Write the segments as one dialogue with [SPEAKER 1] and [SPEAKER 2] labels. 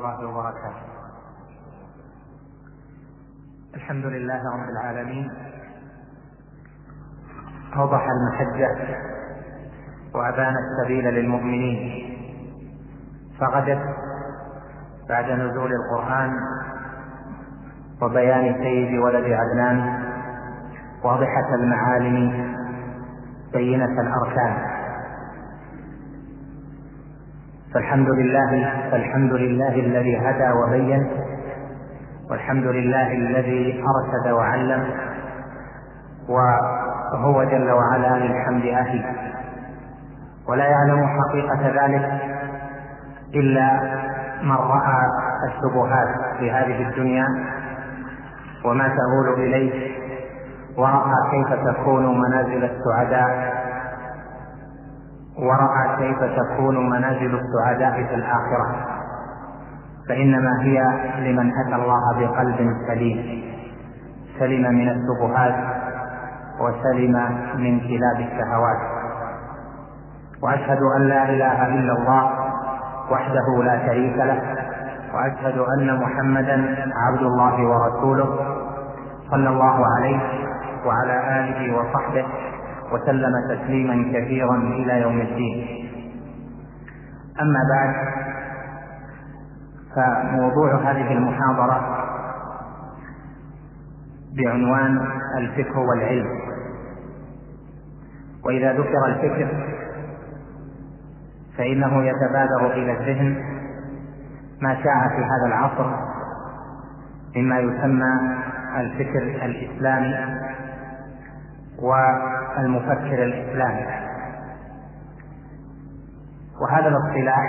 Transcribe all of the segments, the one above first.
[SPEAKER 1] الله وبركاته. الحمد لله رب العالمين، أوضح المحجة وأبان السبيل للمؤمنين، فغدت بعد نزول القرآن وبيان سيد ولد عدنان واضحة المعالم بينة الأركان. فالحمد لله الذي هدى وبين، والحمد لله الذي أرشد وعلم، وهو جل وعلا للحمد أهل، ولا يعلم حقيقة ذلك إلا من رأى الشبهات في هذه الدنيا وما تؤول إليه، ورأى كيف تكون منازل السعداء، ورأى كيف تكون منازل السعداء في الآخرة، فإنما هي لمن أتى الله بقلب سليم، سلم من الشبهات وسلم من كلاب الشهوات. وأشهد أن لا إله إلا الله وحده لا شريك له، وأشهد أن محمدا عبد الله ورسوله، صلى الله عليه وعلى آله وصحبه وسلم تسليما كثيرا إلى يوم الدين. أما بعد، فموضوع هذه المحاضرة بعنوان الفكر والعلم. وإذا ذكر الفكر فإنه يتبادر إلى الذهن ما شاع في هذا العصر مما يسمى الفكر الإسلامي والمفكر الإسلامي. وهذا الاصطلاح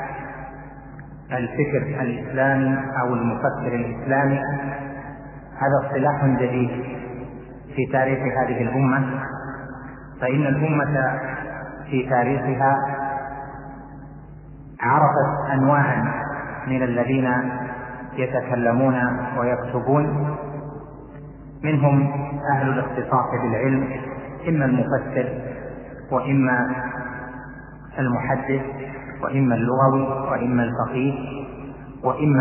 [SPEAKER 1] الفكر الإسلامي أو المفكر الإسلامي هذا اصطلاح جديد في تاريخ هذه الأمة، فإن الأمة في تاريخها عرفت أنواعا من الذين يتكلمون ويكتبون، منهم أهل الاختصاص بالعلم، إما المفسر وإما المحدث وإما اللغوي وإما الفقيه وإما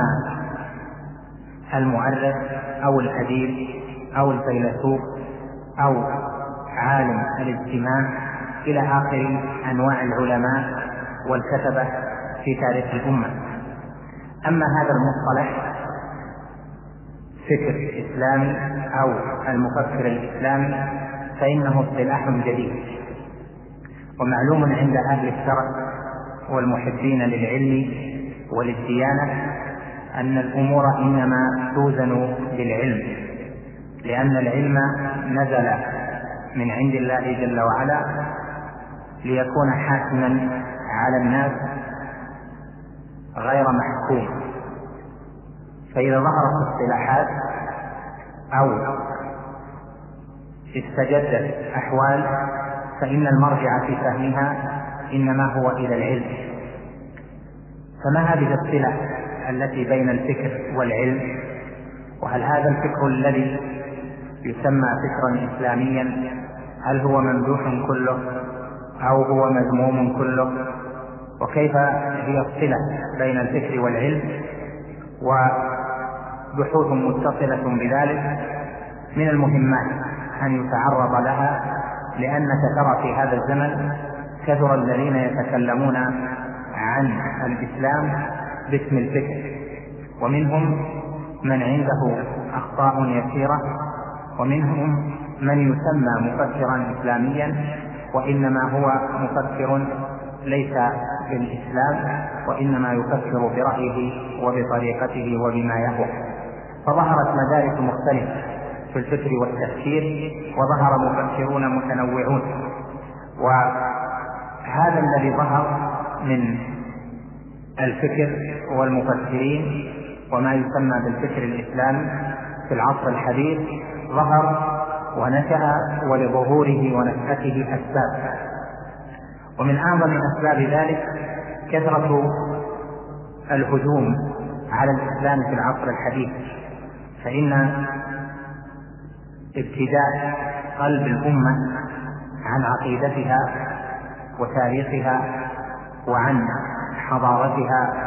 [SPEAKER 1] المؤرخ أو الأديب أو الفيلسوف أو عالم الاجتماع، إلى آخر أنواع العلماء والكتبة في تاريخ الأمة. أما هذا المصطلح فكر إسلامي أو المفكر الإسلامي فإنه اصطلاح جديد، ومعلوم عند أهل الشرع والمحبين للعلم وللديانة أن الأمور إنما توزن بالعلم، لأن العلم نزل من عند الله جل وعلا ليكون حاكما على الناس غير محكوم. فإذا ظهرت اصطلاحات أو استجدت أحوال فإن المرجع في فهمها إنما هو إلى العلم. فما هذه الصلة التي بين الفكر والعلم؟ وهل هذا الفكر الذي يسمى فكرا إسلاميا هل هو ممدوح كله أو هو مذموم كله؟ وكيف هي الصلة بين الفكر والعلم؟ وبحوث متصلة بذلك من المهمات أن يتعرض لها، لأنك ترى في هذا الزمن كثر الذين يتكلمون عن الإسلام باسم الفكر، ومنهم من عنده أخطاء يسيرة، ومنهم من يسمى مفكرا إسلاميا وإنما هو مفكر ليس بالإسلام، وإنما يفكر برأيه وبطريقته وبما يهوى. فظهرت مدارس مختلفة في الفكر والتفكير، وظهر مفكرون متنوعون. وهذا الذي ظهر من الفكر والمفكرين وما يسمى بالفكر الإسلامي في العصر الحديث ظهر ونشأ، ولظهوره ونشأته أسباب، ومن أعظم أسباب ذلك كثرة الهجوم على الإسلام في العصر الحديث. فإن ابتداء قلب الأمة عن عقيدتها وتاريخها وعن حضارتها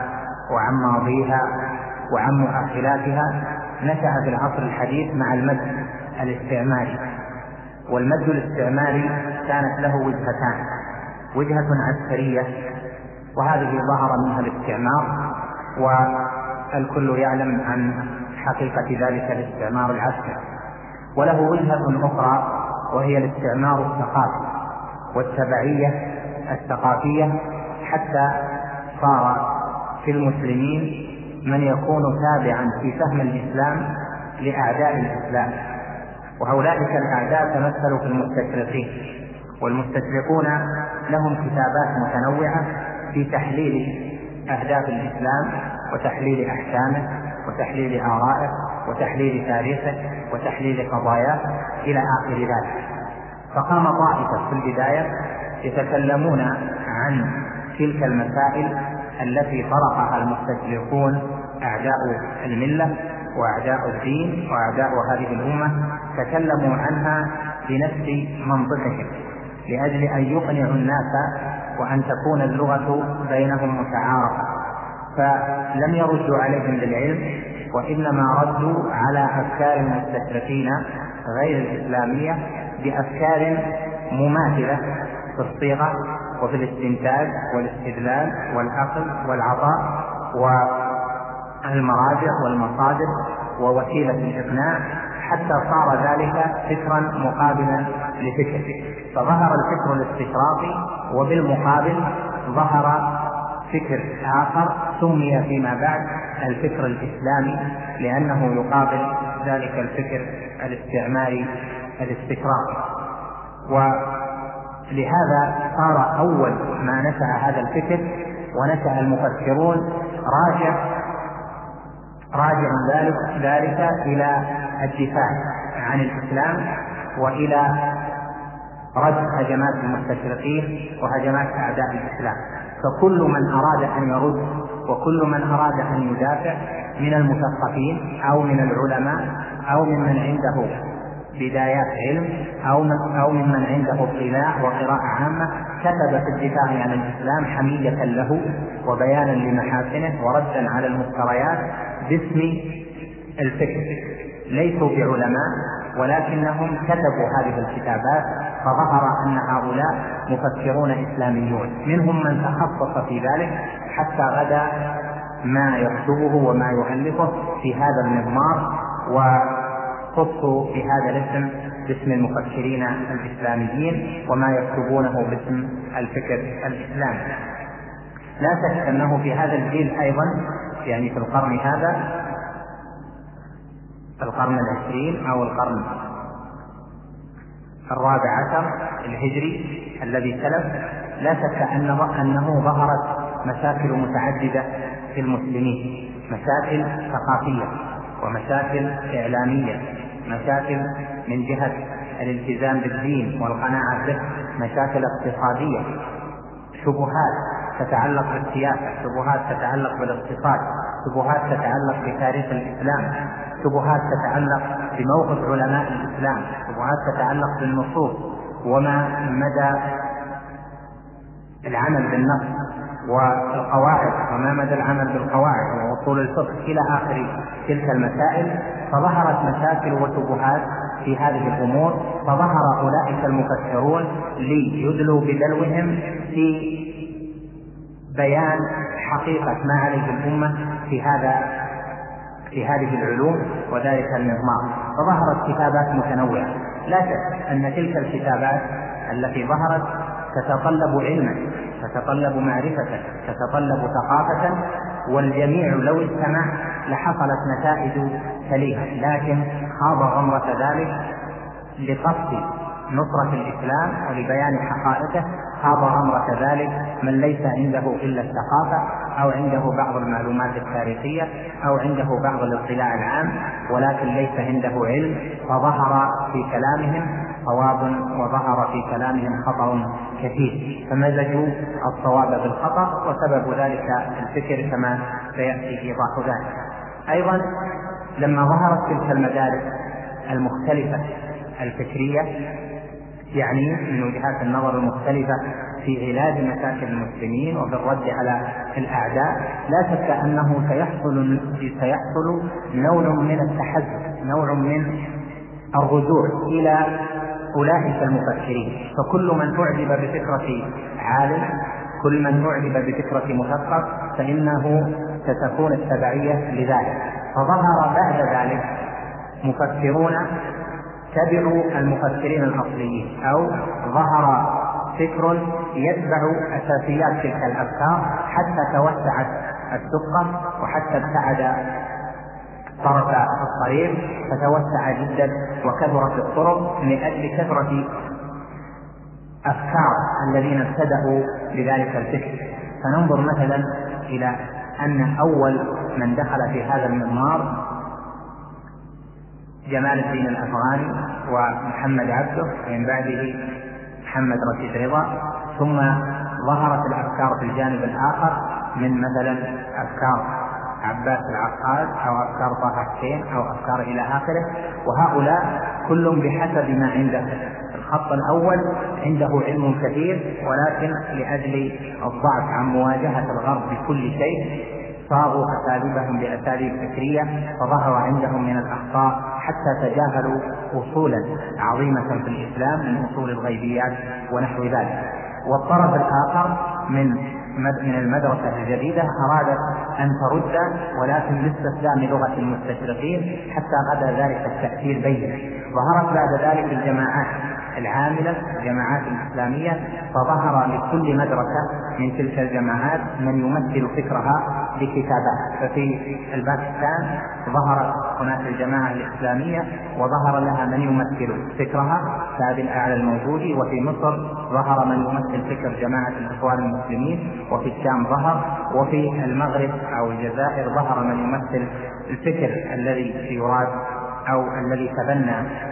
[SPEAKER 1] وعن ماضيها وعن مؤهلاتها نشأ في العصر الحديث مع المد الاستعماري. والمد الاستعماري كانت له وجهتان: وجهة عسكرية، وهذه ظهر منها الاستعمار، والكل يعلم عن حقيقة ذلك الاستعمار العسكري. وله وجهة أخرى وهي الاستعمار الثقافي والتبعية الثقافية، حتى صار في المسلمين من يكون تابعا في فهم الإسلام لأعداء الإسلام، وهؤلاء الأعداء تمثلوا في المستشرقين. والمستشرقون لهم كتابات متنوعة في تحليل أهداف الإسلام وتحليل أحكامه وتحليل آرائه وتحليل تاريخه وتحليل قضاياه إلى آخر ذلك. فقام طائفة في البداية يتكلمون عن تلك المسائل التي طرحها المستشرقون أعداء الملة وأعداء الدين وأعداء هذه الأمة، تكلموا عنها بنفس منطقهم لأجل أن يقنعوا الناس وأن تكون اللغة بينهم متعارفة. فلم يردوا عليهم بالعلم، وإنما ردوا على أفكار المستشرقين غير الإسلامية بأفكار مماثلة في الصيغة وفي الاستنتاج والاستدلال والعقل والعطاء والمراجع والمصادر ووسيلة الإقناع، حتى صار ذلك فكرا مقابلا لفكر. فظهر الفكر الاستشراقي، وبالمقابل ظهر فكر آخر سمي فيما بعد الفكر الإسلامي، لأنه يقابل ذلك الفكر الاستعماري الاستشراقي. ولهذا صار أول ما نشأ هذا الفكر ونشأ المفكرون راجع ذلك إلى الدفاع عن الإسلام وإلى رد هجمات المستشرقين وهجمات أعداء الإسلام. فكل من أراد أن يرد وكل من أراد أن يدافع من المثقفين أو من العلماء أو ممن عنده بدايات علم أو ممن عنده اطلاع وقراءة عامة كتب في الدفاع عن الإسلام حمية له وبيانا لمحاسنه وردا على المفتريات باسم الفكر. ليسوا بعلماء ولكنهم كتبوا هذه الكتابات، فظهر أن هؤلاء مفكرون إسلاميون، منهم من تخصص في ذلك حتى غدا ما يكتبه وما يؤلفه في هذا المضمار، وخصوا بهذا الاسم باسم المفكرين الإسلاميين وما يكتبونه باسم الفكر الإسلامي. لا شك أنه في هذا الجيل أيضا، يعني في القرن هذا، القرن العشرين أو القرن الرابع عشر الهجري الذي سلف، لا شك أنه ظهرت مشاكل متعددة في المسلمين، مشاكل ثقافية ومشاكل إعلامية، مشاكل من جهة الالتزام بالدين والقناعة به، مشاكل اقتصادية، شبهات تتعلق بالسياسة، شبهات تتعلق بالاقتصاد، شبهات تتعلق بتاريخ الإسلام، شبهات تتعلق بموقف علماء الإسلام، شبهات تتعلق بالنصوص وما مدى العمل بالنص والقواعد وما مدى العمل بالقواعد وأصول الفقه إلى آخر تلك المسائل. فظهرت مشاكل وشبهات في هذه الأمور، فظهر أولئك المفكرون ليدلوا بدلوهم في بيان حقيقة ما عليه الأمة في هذه العلوم وذلك النظام. فظهرت كتابات متنوعة. لا شك أن تلك الكتابات التي ظهرت تتطلب علما، تتطلب معرفة، تتطلب ثقافة، والجميع لو اجتمع لحصلت نتائج سليمة، لكن خاض غمرة ذلك لقصد نصرة الإسلام ولبيان حقائقه، خاض غمرة ذلك من ليس عنده إلا الثقافة أو عنده بعض المعلومات التاريخية أو عنده بعض الاطلاع العام ولكن ليس عنده علم، فظهر في كلامهم صواب وظهر في كلامهم خطأ كثير، فمزجوا الصواب بالخطأ، وسبب ذلك الفكر كما سيأتي إيضاح ذلك. أيضا لما ظهرت تلك المدارس المختلفة الفكرية، يعني من وجهات النظر المختلفة في علاج مشاكل المسلمين وفي الرد على الأعداء، لا شك أنه سيحصل نوع من التحزب، نوع من الرجوع إلى أولئك المفكرين. فكل من أعجب بفكرة عالم، كل من أعجب بفكرة مثقف، فإنه ستكون التبعية لذلك. فظهر بعد ذلك مفكرون تبعوا المفكرين الأصليين، أو ظهر فكر يتبع أساسيات تلك الأفكار حتى توسعت السقة وحتى ابتعد طرف الطريق فتوسع جدا وكثرت الطرق لأجل كثرة أفكار الذين ابتدأوا بذلك الفكر. فننظر مثلا إلى أن أول من دخل في هذا المضمار جمال الدين الأفغاني ومحمد عبده، ومن بعده محمد رشيد رضا، ثم ظهرت الأفكار في الجانب الآخر من مثلا أفكار عباس العقاد أو أفكار طه حسين أو أفكار إلى آخره. وهؤلاء كل بحسب ما عنده. الخط الأول عنده علم كثير، ولكن لأجل الضعف عن مواجهة الغرب بكل شيء صاغوا أساليبهم بأساليب فكرية، فظهر عندهم من الأخطاء حتى تجاهلوا أصولا عظيمة في الإسلام من أصول الغيبيات ونحو ذلك. والطرف الآخر من المدرسة الجديدة أرادت أن ترد، ولكن باستخدام لغة المستشرقين حتى غدا ذلك التأثير بينه. ظهرت بعد ذلك الجماعات العاملة، الجماعات الإسلامية، فظهر لكل مدرسة من تلك الجماعات من يمثل فكرها بكتابات. ففي الباكستان ظهرت هناك الجماعة الإسلامية وظهر لها من يمثل فكرها كأبي الأعلى الموجودي، وفي مصر ظهر من يمثل فكر جماعة الإخوان المسلمين، وفي الشام ظهر، وفي المغرب أو الجزائر ظهر من يمثل الفكر الذي يراد أو الذي تبنى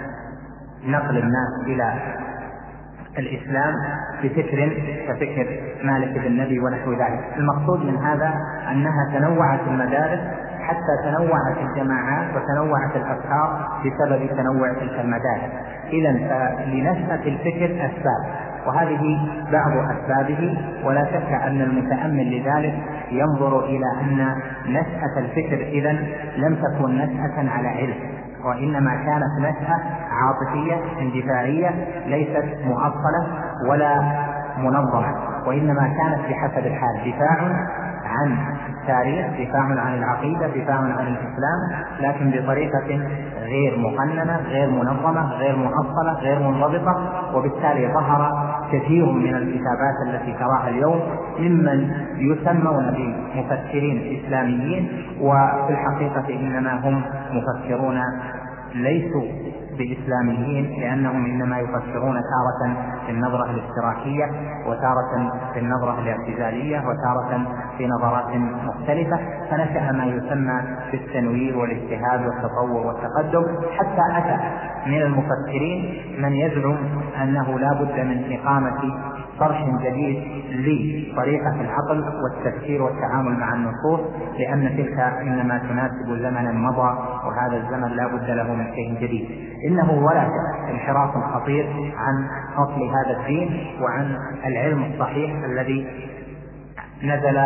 [SPEAKER 1] نقل الناس إلى الإسلام بفكر كفكر مالك بن نبي ونحو ذلك. المقصود من هذا أنها تنوعت المدارس حتى تنوعت الجماعات وتنوعت الأفكار بسبب تنوع تلك المدارس. إذن فلنشأة الفكر أسباب، وهذه بعض أسبابه، ولا شك أن المتأمل لذلك ينظر إلى أن نشأة الفكر إذن لم تكن نشأة على علم، وإنما كانت نشأة عاطفية اندفاعية ليست مؤصلة ولا منظمة، وإنما كانت بحسب الحال دفاع عن التاريخ، دفاع عن العقيدة، دفاع عن الإسلام، لكن بطريقة غير مقننة، غير منظمة، غير مؤصلة، غير منضبطة. وبالتالي ظهر كثير من الكتابات التي تراها اليوم ممن يسمون بمفكرين إسلاميين، وفي الحقيقة إنما هم مفكرون ليسوا بإسلاميين، لأنهم إنما يفكرون تارة في النظرة الاشتراكية، وتارة في النظرة الاعتزالية، وتارة في نظرات مختلفة. فنشأ ما يسمى بالتنوير والاجتهاد والتطور والتقدم، حتى أتى من المفكرين من يزعم أنه لا بد من إقامة طرح جديد لطريقة العقل والتفكير والتعامل مع النصوص، لأن تلك إنما تناسب زمنا مضى، وهذا الزمن لا بد له من شيء جديد. إنه ولا شك انحراف خطير عن أصل هذا الدين وعن العلم الصحيح الذي نزل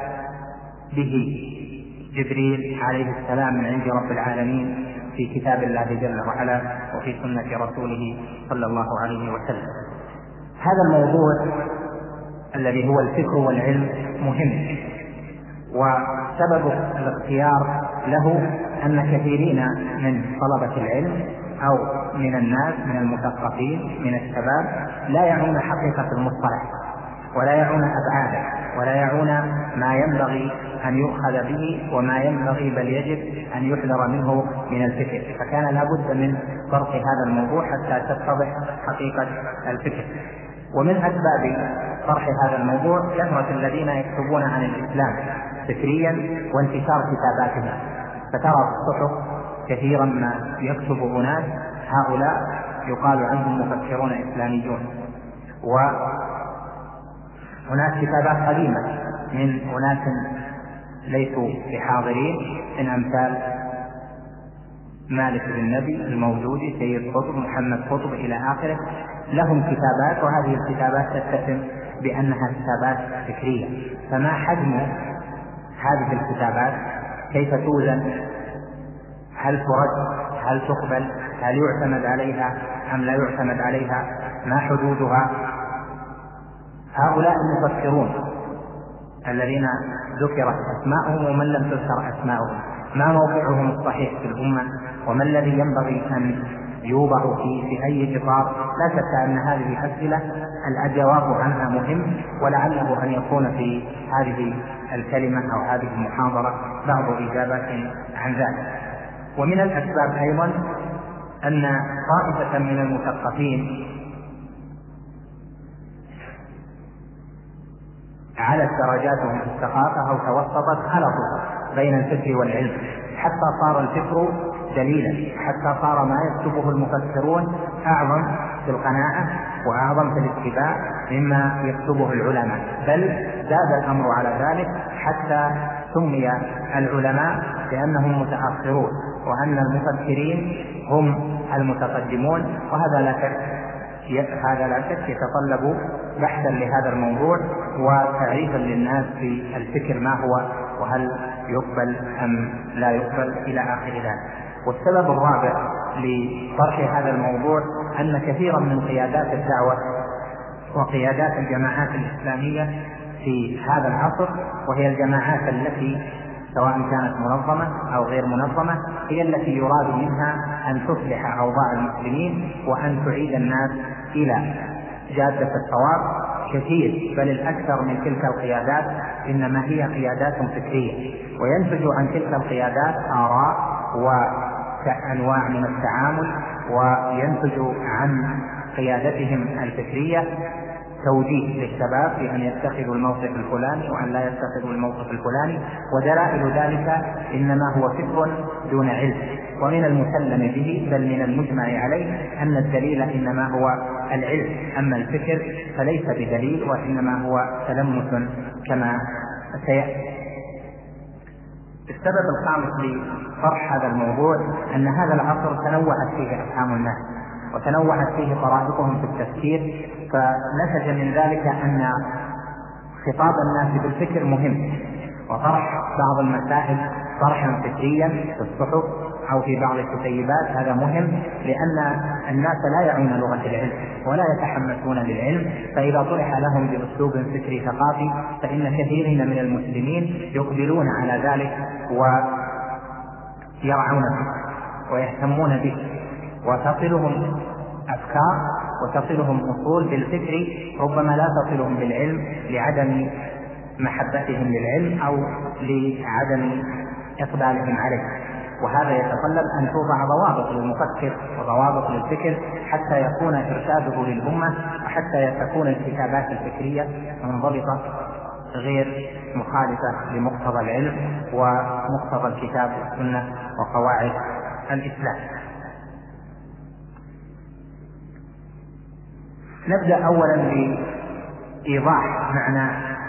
[SPEAKER 1] به جبريل عليه السلام من عند رب العالمين في كتاب الله جل وعلا وفي سنة رسوله صلى الله عليه وسلم. هذا الموضوع الذي هو الفكر والعلم مهم، وسبب الاختيار له أن كثيرين من طلبة العلم أو من الناس من المثقفين من الشباب لا يعون حقيقة المصطلح، ولا يعون أبعاده، ولا يعون ما ينبغي أن يؤخذ به وما ينبغي بل يجب أن يحذر منه من الفكر. فكان لا بد من طرح هذا الموضوع حتى تتضح حقيقة الفكر. ومن أسباب طرح هذا الموضوع كثرة الذين يكتبون عن الإسلام فكريا وانتشار كتاباتهم. فترى في الصحف كثيرا ما يكتب أناس هؤلاء يقال عنهم مفكرون إسلاميون، وهناك كتابات قديمة من أناس ليسوا بحاضرين من أمثال مالك بن نبي الموجودي، سيد قطب، محمد قطب إلى آخره، لهم كتابات، وهذه الكتابات تتسم بأنها كتابات فكرية. فما حجم هذه الكتابات؟ كيف توزن؟ هل ترد؟ هل تقبل؟ هل يعتمد عليها أم لا يعتمد عليها؟ ما حدودها؟ هؤلاء المفكرون الذين ذكرت أسماءهم ومن لم تذكر أسماءهم، ما موقعهم الصحيح في الأمة؟ وما الذي ينبغي أن يوضع في أي إطار؟ لا شك أن هذه أسئلة الجواب عنها مهم، ولعله أن يكون في هذه الكلمة أو هذه المحاضرة بعض إجابات عن ذلك. ومن الأسباب أيضا أن طائفة من المثقفين على درجاتهم في الثقافة أو توسطت خلطوا بين الفكر والعلم، حتى صار الفكر دليلا، حتى صار ما يكتبه المفكرون أعظم في القناعة وأعظم في الاتباع مما يكتبه العلماء، بل زاد الأمر على ذلك حتى سمي العلماء بأنهم متأخرون وأن المفكرين هم المتقدمون. وهذا لا شك يتطلب بحثا لهذا الموضوع وتعريفا للناس في الفكر ما هو وهل يقبل أم لا يقبل إلى آخر ذلك. والسبب الرابع لطرح هذا الموضوع أن كثيرا من قيادات الدعوة وقيادات الجماعات الإسلامية في هذا العصر، وهي الجماعات التي سواء كانت منظمة أو غير منظمة، هي التي يراد منها أن تصلح أوضاع المسلمين وأن تعيد الناس إلى جادة الصواب. كثير بل الأكثر من تلك القيادات إنما هي قيادات فكرية، وينتج عن تلك القيادات آراء وأنواع من التعامل، وينتج عن قيادتهم الفكرية توجيه للشباب بأن يتخذوا الموقف الفلاني وأن لا يتخذوا الموقف الفلاني، ودلائل ذلك إنما هو فكر دون علم. ومن المسلم به بل من المجمع عليه أن الدليل إنما هو العلم، أما الفكر فليس بدليل وإنما هو تلمس كما سيأتي. السبب الخامس لطرح هذا الموضوع أن هذا العصر تنوعت فيه أفهام الناس وتنوعت فيه طرائقهم في التفكير، فنتج من ذلك أن خطاب الناس بالفكر مهم، وطرح بعض المسائل طرحا فكريا في الصحف أو في بعض الكتيبات هذا مهم، لأن الناس لا يعون لغة العلم ولا يتحمسون للعلم، فإذا طرح لهم بأسلوب فكري ثقافي فإن كثيرين من المسلمين يقبلون على ذلك ويرعون به ويهتمون به، وتصلهم أفكار وتصلهم أصول بالفكر ربما لا تصلهم بالعلم لعدم محبتهم للعلم أو لعدم إقبالهم عليه. وهذا يتطلب أن توضع ضوابط للمفكر وضوابط للفكر حتى يكون إرشاده للأمة وحتى تكون الكتابات الفكرية منضبطة غير مخالفة لمقتضى العلم ومقتضى الكتاب والسنة وقواعد الإسلام. نبدأ أولا بإيضاح معنى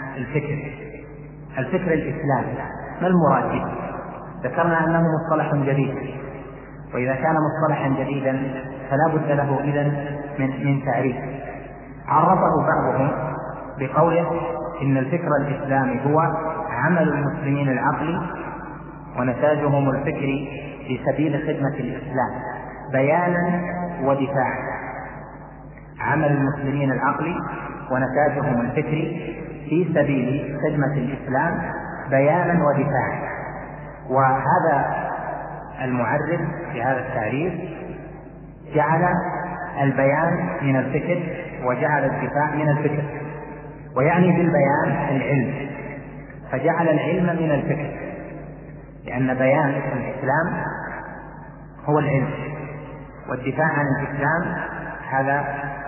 [SPEAKER 1] الفكر الإسلامي. ما المراد به؟ ذكرنا أنه مصطلح جديد، وإذا كان مصطلحا جديدا فلا بد له إذن من تعريف. عرفه بعضهم بقوله إن الفكر الإسلامي هو عمل المسلمين العقلي ونتاجهم الفكري في سبيل خدمة الإسلام بيانا ودفاعا. عمل المسلمين العقلي ونتاجهم الفكري في سبيل خدمة الإسلام بيانا ودفاعا. وهذا المعرف في هذا التعريف جعل البيان من الفكر وجعل الدفاع من الفكر، ويعني بالبيان العلم، فجعل العلم من الفكر، لأن بيان الإسلام هو العلم، والدفاع عن الإسلام هذا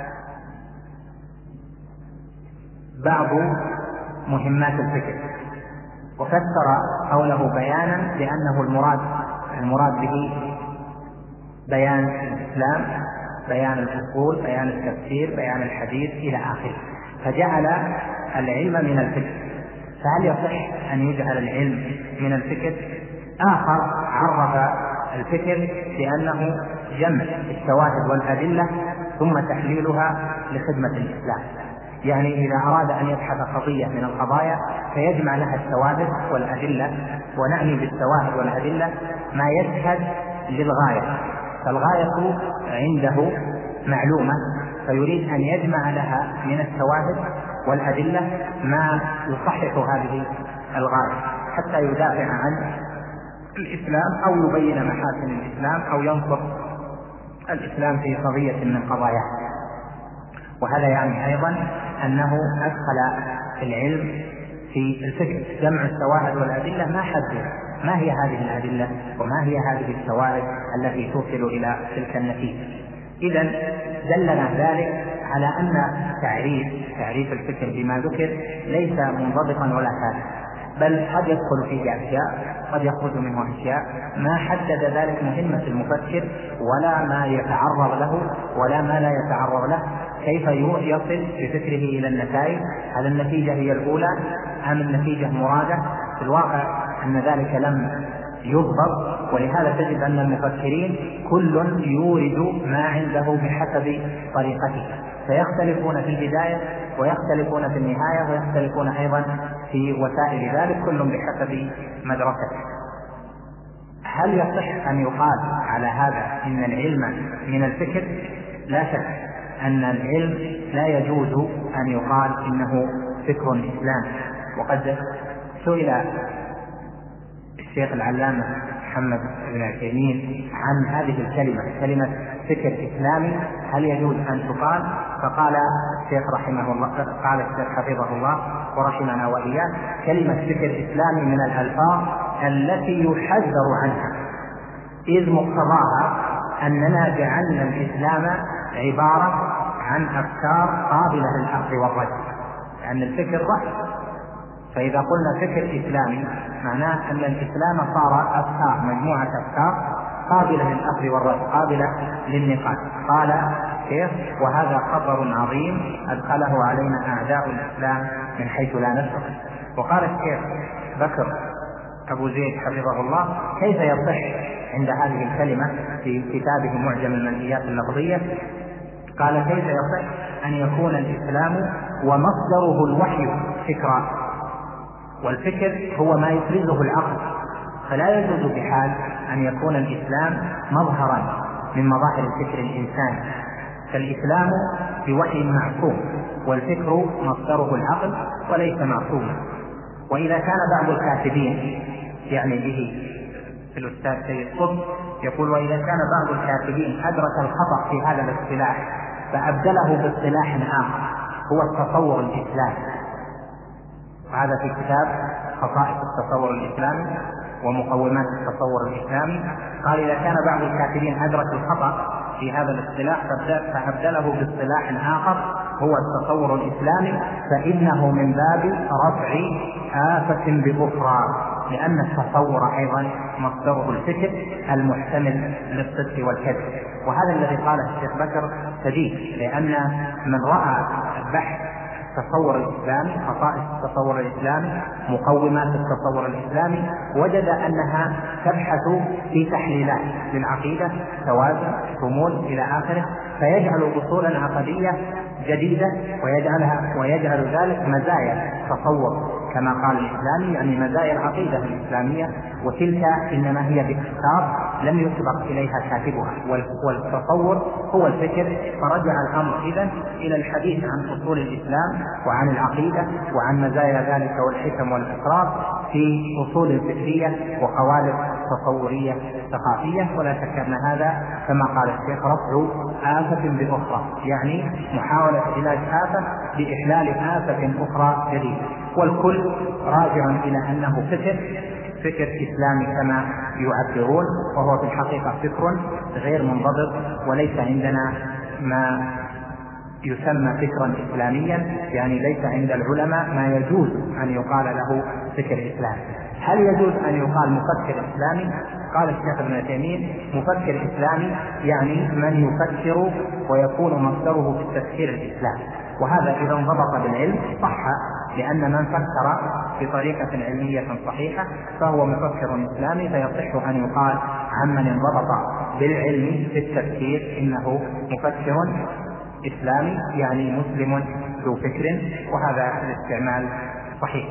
[SPEAKER 1] بعض مهمات الفكر. وفسر قوله بيانا لأنه المراد به بيان الإسلام، بيان الأصول، بيان التفسير، بيان الحديث إلى آخره، فجعل العلم من الفكر. فهل يصح أن يجعل العلم من الفكر؟ آخر عرف الفكر بأنه جمع الشواهد والأدلة ثم تحليلها لخدمة الإسلام، يعني إذا أراد أن يبحث قضية من القضايا فيجمع لها الشواهد والأدلة، ونعني بالشواهد والأدلة ما يشهد للغاية، فالغاية عنده معلومة فيريد أن يجمع لها من الشواهد والأدلة ما يصحح هذه الغاية حتى يدافع عن الإسلام أو يبين محاسن الإسلام أو ينصر الإسلام في قضية من قضاياه. وهذا يعني أيضا أنه أدخل العلم في الفكر، جمع الشواهد والأدلة ما حدد ما هي هذه الأدلة وما هي هذه الشواهد التي توصل إلى تلك النتيجة. إذن دلنا ذلك على أن تعريف الفكر بما ذكر ليس منضبطا ولا ثابتا، بل قد يدخل فيه أشياء قد يخرج منه أشياء، ما حدد ذلك مهمة المفكر ولا ما يتعرض له ولا ما لا يتعرض له، كيف يصل بفكره إلى النتائج، هل النتيجة هي الأولى أم النتيجة مرادة؟ في الواقع أن ذلك لم يضبط، ولهذا تجد أن المفكرين كل يورد ما عنده بحسب طريقته، فيختلفون في البداية ويختلفون في النهاية ويختلفون أيضا في وسائل ذلك، كل بحسب مدرسته. هل يصح أن يقال على هذا إن العلم من الفكر؟ لا شك أن العلم لا يجوز أن يقال إنه فكر إسلامي. وقد سئل الشيخ العلامة محمد بن عثيمين عن هذه الكلمة، كلمة فكر إسلامي، هل يجوز أن تقال؟ فقال الشيخ رحمه الله، قال الشيخ حفظه الله ورحمنا وإياه: كلمة فكر إسلامي من الألفاظ التي يحذر عنها، إذ مقتضاها أننا جعلنا الإسلام عبارة عن أفكار قابلة للأخذ والرد، لأن الفكر رأي، فإذا قلنا فكر إسلامي معناه أن الإسلام صار أفكار، مجموعة أفكار قابلة للأخذ والرد، قابلة للنقاش. قال الشيخ: وهذا خطر عظيم أدخله علينا أعداء الإسلام من حيث لا نشعر. وقال الشيخ بكر أبو زيد حفظه الله: كيف يصح عند هذه الكلمة في كتابه معجم المنهيات اللفظية، قال: كيف يصح أن يكون الإسلام ومصدره الوحي فكرا، والفكر هو ما يفرزه العقل، فلا يجوز بحال أن يكون الإسلام مظهرا من مظاهر الفكر الإنساني، فالإسلام بوحي معصوم، والفكر مصدره العقل وليس معصوما. وإذا كان بعض الكاتبين، يعني به الأستاذ سيد قطب، يقول: وإذا كان بعض الكاتبين أدرك الخطأ في هذا الاصطلاح فأبدله باصطلاح آخر هو التصور الإسلامي، وهذا في كتاب خصائص التصور الإسلامي ومقومات التصور الإسلامي، قال: إذا كان بعض الكاتبين أدرك الخطأ في هذا الاصطلاح فأبدله باصطلاح آخر هو التصور الإسلامي، فإنه من باب رفع آفة بأخرى، لأن التصور أيضا مصدره الفكر المحتمل للصدق والكذب. وهذا الذي قاله الشيخ بكر سديد، لأن من رأى بحث التصور الإسلامي، خصائص التصور الإسلامي، مقومات التصور الإسلامي، وجد أنها تبحث في تحليلات للعقيدة، توازن، شمول إلى آخره، فيجعل أصولا عقدية جديدة ويجعل ذلك مزايا تصور كما قال الإسلامي، يعني مزايا العقيدة الإسلامية، وتلك إنما هي بأفكار لم يسبق إليها كاتبها، والتصور هو الفكر. فرجع الأمر إذن إلى الحديث عن أصول الإسلام وعن العقيدة وعن مزايا ذلك والحكم والأسرار في أصول فكرية وقوالب تصورية ثقافية. ولا شك أن هذا كما قال الشيخ رفع آفة بأخرى، يعني محاولة علاج آفة بإحلال آفة أخرى جديدة، والكل راجع إلى أنه فكر إسلامي كما يعبرون، وهو في الحقيقة فكر غير منضبط، وليس عندنا ما يسمى فكرا إسلاميا، يعني ليس عند العلماء ما يجوز أن يقال له فكر إسلامي. هل يجوز أن يقال مفكر إسلامي؟ قال الشيخ ابن تيمية: مفكر إسلامي يعني من يفكر ويكون مصدره في التفكير الإسلامي، وهذا إذا انضبط بالعلم صح، لأن من فكر بطريقة علمية صحيحة فهو مفكر إسلامي، فيصح أن يقال عمن انضبط بالعلم في التفكير إنه مفكر إسلامي يعني مسلم ذو فكر، وهذا الاستعمال صحيح.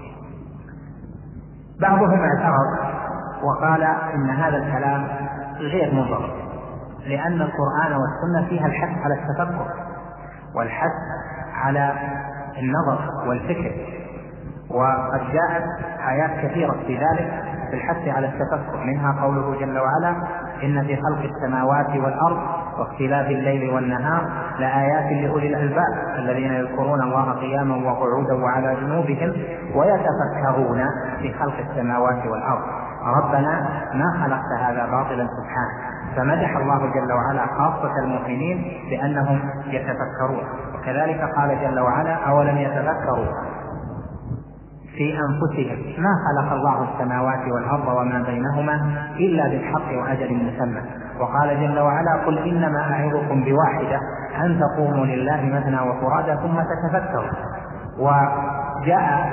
[SPEAKER 1] بعضهم اعترض وقال إن هذا الكلام غير منضبط، لأن القرآن والسنة فيها الحث على التفكر والحث على النظر والفكر، وقد جاءت آيات كثيرة في ذلك في الحث على التفكر، منها قوله جل وعلا: إن في خلق السماوات والأرض واختلاف الليل والنهار لآيات لأولي الألباب الذين يذكرون الله قياما وقعودا وعلى جنوبهم ويتفكرون في خلق السماوات والأرض ربنا ما خلقت هذا باطلا سبحانه. فمدح الله جل وعلا خاصة المؤمنين بأنهم يتفكرون. وكذلك قال جل وعلا: أولم يتفكروا في أنفسهم ما خلق الله السماوات والأرض وما بينهما إلا بالحق وأجل مسمى. وقال جل وعلا: قل إنما أعظكم بواحدة أن تقوموا لله مثنى وفرادى ثم تتفكروا. وجاء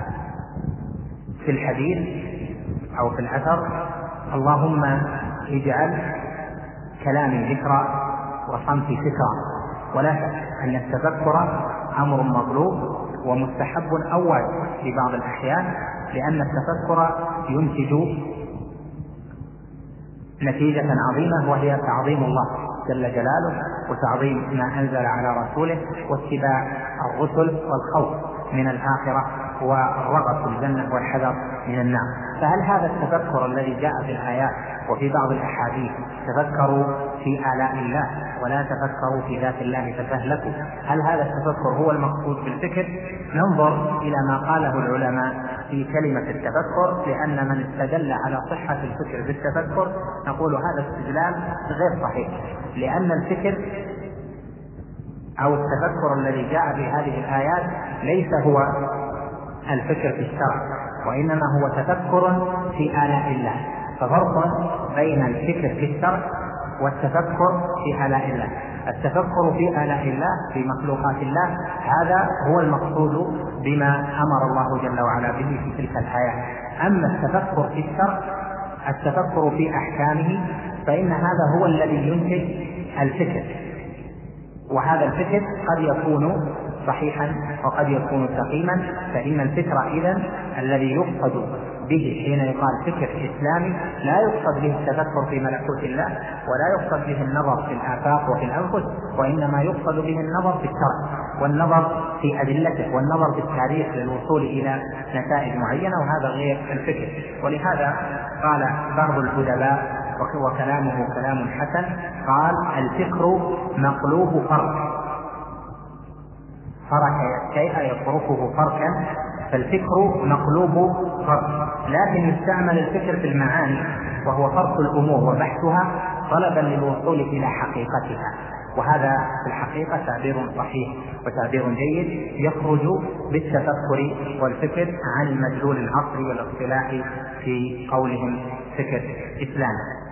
[SPEAKER 1] في الحديث أو في الأثر: اللهم اجعل كلامي ذكرى وصمتي فكرة. ولا شك أن التفكر أمر مطلوب ومستحب أو واجب في بعض الأحيان، لأن التفكر ينتج نتيجة عظيمة، وهي تعظيم الله جل جلاله وتعظيم ما أنزل على رسوله واتباع الرسل والخوف من الآخرة والرغب في الجنة والحذر من النار. فهل هذا التفكر الذي جاء في الآيات وفي بعض الأحاديث: تفكروا في آلاء الله ولا تفكروا في ذات الله فتهلكوا، هل هذا التفكر هو المقصود بالفكر؟ ننظر إلى ما قاله العلماء في كلمة التفكر، لأن من استدل على صحة الفكر بالتفكر نقول هذا استدلال غير صحيح، لأن الفكر أو التفكر الذي جاء في هذه الآيات ليس هو الفكر في الشرع، وإنما هو تفكر في آلاء الله. ففرق بين الفكر في الشرع والتفكر في آلاء الله. التفكر في آلاء الله في مخلوقات الله هذا هو المقصود بما أمر الله جل وعلا به في تلك الآيات. أما التفكر في الشرع، التفكر في أحكامه، فإن هذا هو الذي ينتج الفكر، وهذا الفكر قد يكون صحيحا وقد يكون سقيما. فإن الفكر إذن الذي يقصد به حين يقال فكر إسلامي لا يقصد به التفكر في ملكوت الله، ولا يقصد به النظر في الآفاق وفي الأنفس، وإنما يقصد به النظر في الشرع والنظر في أدلته والنظر في التاريخ للوصول إلى نتائج معينة، وهذا غير الفكر. ولهذا قال بعض الأدباء وكلامه كلام حسن، قال: الفكر مقلوب فرق الشيء يصرفه فرقا، فالفكر مقلوب فرق، لكن يستعمل الفكر في المعاني وهو فرق الأمور وبحثها طلبا للوصول إلى حقيقتها. وهذا في الحقيقة تعبير صحيح وتعبير جيد يخرج بالتفكر والفكر عن المدلول العقلي والاصطلاحي في قولهم فكر إسلامي.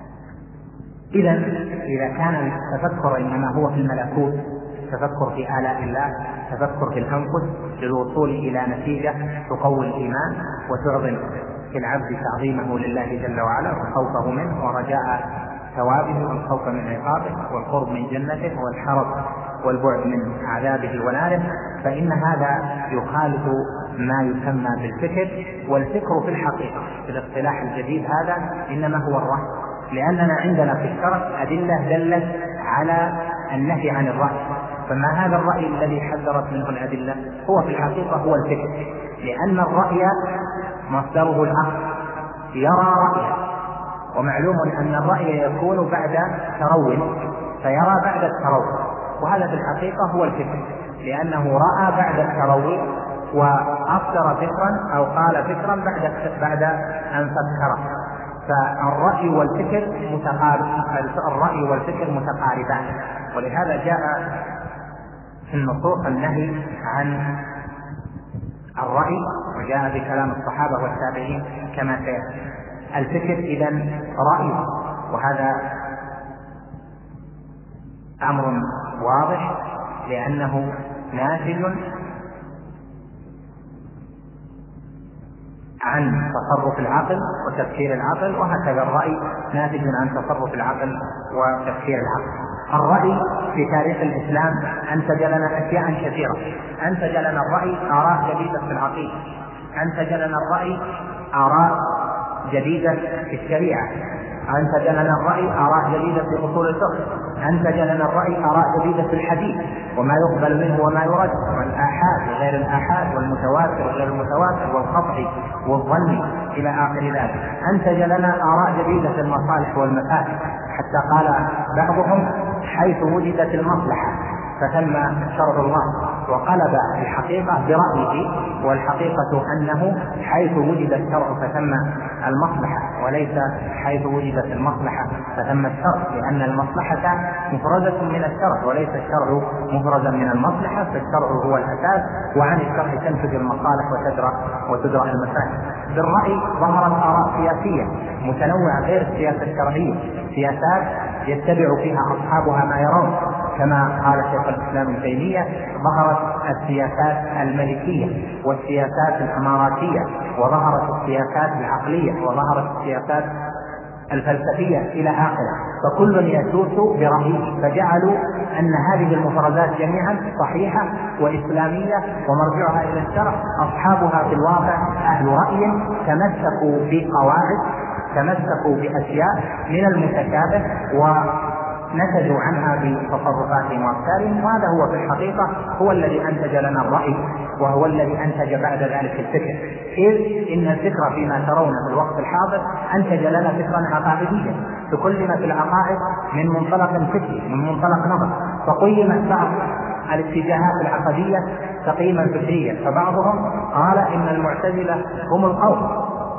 [SPEAKER 1] إذا كان التفكر إنما هو في الملكوت، تفكر في آلاء الله، تفكر في الأنفس للوصول إلى نتيجة تقوي الإيمان وتعظم في العبد تعظيمه لله جل وعلا وخوفه منه ورجاء ثوابه والخوف من عقابه والقرب من جنته والحرص والبعد من عذابه وناره، فإن هذا يخالف ما يسمى بالفكر. والفكر في الحقيقة في الاصطلاح الجديد هذا إنما هو الرأي، لأننا عندنا في الشرع أدلة دلت على النهي عن الرأي، فما هذا الرأي الذي حذرت منه الأدلة هو في الحقيقة هو الفكر، لأن الرأي مصدره العقل، يرى رأيه، ومعلوم أن الرأي يكون بعد تروي، فيرى بعد التروي، وهذا في الحقيقة هو الفكر، لأنه رأى بعد التروي وأصدر فكرا أو قال فكرا بعد أن فكر. فالرأي والفكر متقاربان، ولهذا جاء في النصوص النهي عن الرأي، وجاء بكلام الصحابة والتابعين كما سيأتي. الفكر إذن رأي، وهذا أمر واضح لأنه ناتج عن تصرف العقل وتفكير العقل، وهكذا الرأي ناتج عن تصرف العقل وتفكير العقل. الرأي في تاريخ الإسلام أنتج لنا أشياء كثيرة. أنتج لنا الرأي آراء جديدة في العقيدة، أنتج لنا الرأي آراء جديدة في الشريعة، أنتج لنا الرأي آراء جديدة في أصول الفقه، أنتج لنا الرأي آراء جديدة في الحديث وما يقبل منه وما يرد، والآحاد وغير الآحاد، والمتواتر وغير المتواتر، والقطعي والظني إلى آخر ذلك. أنتج لنا آراء جديدة في المصالح والمفاسد، حتى قال بعضهم حيث وجدت المصلحة فثم شرع الله، وقلب الحقيقة برأيه، والحقيقة أنه حيث وجد الشرع فثم المصلحة، وليس حيث وجدت المصلحة فثم الشرع، لأن المصلحة مفردة من الشرع وليس الشرع مفردا من المصلحة، فالشرع هو الأساس، وعن الشرع تنتج المصالح وتدرأ المفاسد. بالرأي ظهرت آراء سياسية متنوعة غير السياسة الشرعية، سياسات يتبع فيها أصحابها ما يرون، كما قال شيخ الإسلام ابن تيمية: ظهرت السياسات الملكية والسياسات الإماراتية، وظهرت السياسات العقلية، وظهرت السياسات الفلسفية إلى آخره، فكل يسوس برأيه، فجعلوا أن هذه المفردات جميعا صحيحة وإسلامية ومرجعها إلى الشرع. أصحابها في الواقع أهل رأي تمسكوا بقواعد، تمسكوا بأشياء من المتشابه ونتجوا عنها بتصرفاتهم وأفكارهم، وهذا هو في الحقيقة هو الذي أنتج لنا الرأي، وهو الذي أنتج بعد ذلك الفكر. إذ إن الفكر فيما ترون في الوقت الحاضر أنتج لنا فكرا عقائديا، تكلم في العقائد من منطلق فكري، من منطلق نظر، فقيمت بعض الاتجاهات العقدية تقييما فكريا، فبعضهم قال إن المعتزلة هم القوم،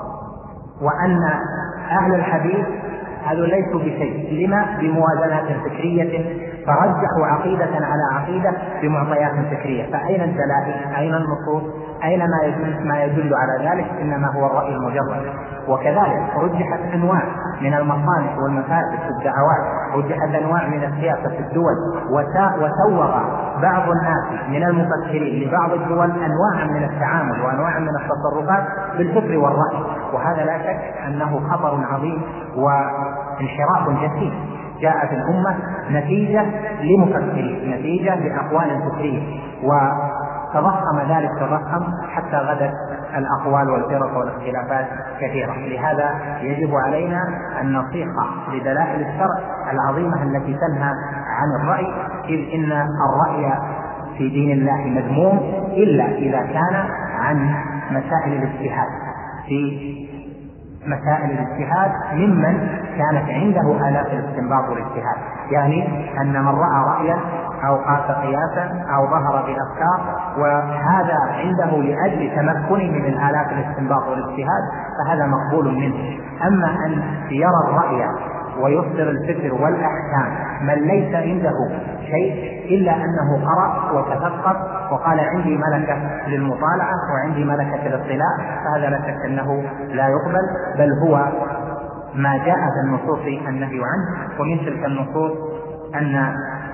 [SPEAKER 1] وأن أهل الحديث هذا ليسوا بشيء، لما؟ بموازنات فكرية، فرجحوا عقيدة على عقيدة بمعطيات فكرية. فأين الدلائل؟ أين النصوص؟ أين ما يدل على ذلك؟ إنما هو الرأي المجرد. وكذلك رجحت أنواع من المصالح والمفاسد في الدعوات، رجحت أنواع من السياسة في الدول، وسوغ بعض الناس من المفكرين لبعض الدول أنواعا من التعامل وأنواعا من التصرفات بالفكر والرأي، وهذا لا شك أنه خطر عظيم وانحراف جسيم جاءت الأمة نتيجة لمفكرين، نتيجة لأقوال فكرية، وتضخم ذلك تضخم حتى غدت الأقوال والفرق والاختلافات كثيرة. لهذا يجب علينا أن نصيغ لدلائل الشرع العظيمة التي تنهى عن الرأي، إذ إن الرأي في دين الله مذموم إلا إذا كان عن مسائل الاجتهاد، في مسائل الاجتهاد ممن كانت عنده آلات الاستنباط والاجتهاد، يعني أن من رأى رأيا أو قاس قياسا أو ظهر بأفكار وهذا عنده لأجل تمكنه من آلات الاستنباط والاجتهاد فهذا مقبول منه. أما أن يرى الرأي ويصدر الفكر والأحكام من ليس عنده شيء إلا أنه قرأ وتفكر وقال عندي ملكة للمطالعة وعندي ملكة للاطلاع، فهذا لا شك أنه لا يقبل، بل هو ما جاء في النصوص النهي عنه. ومن تلك النصوص أن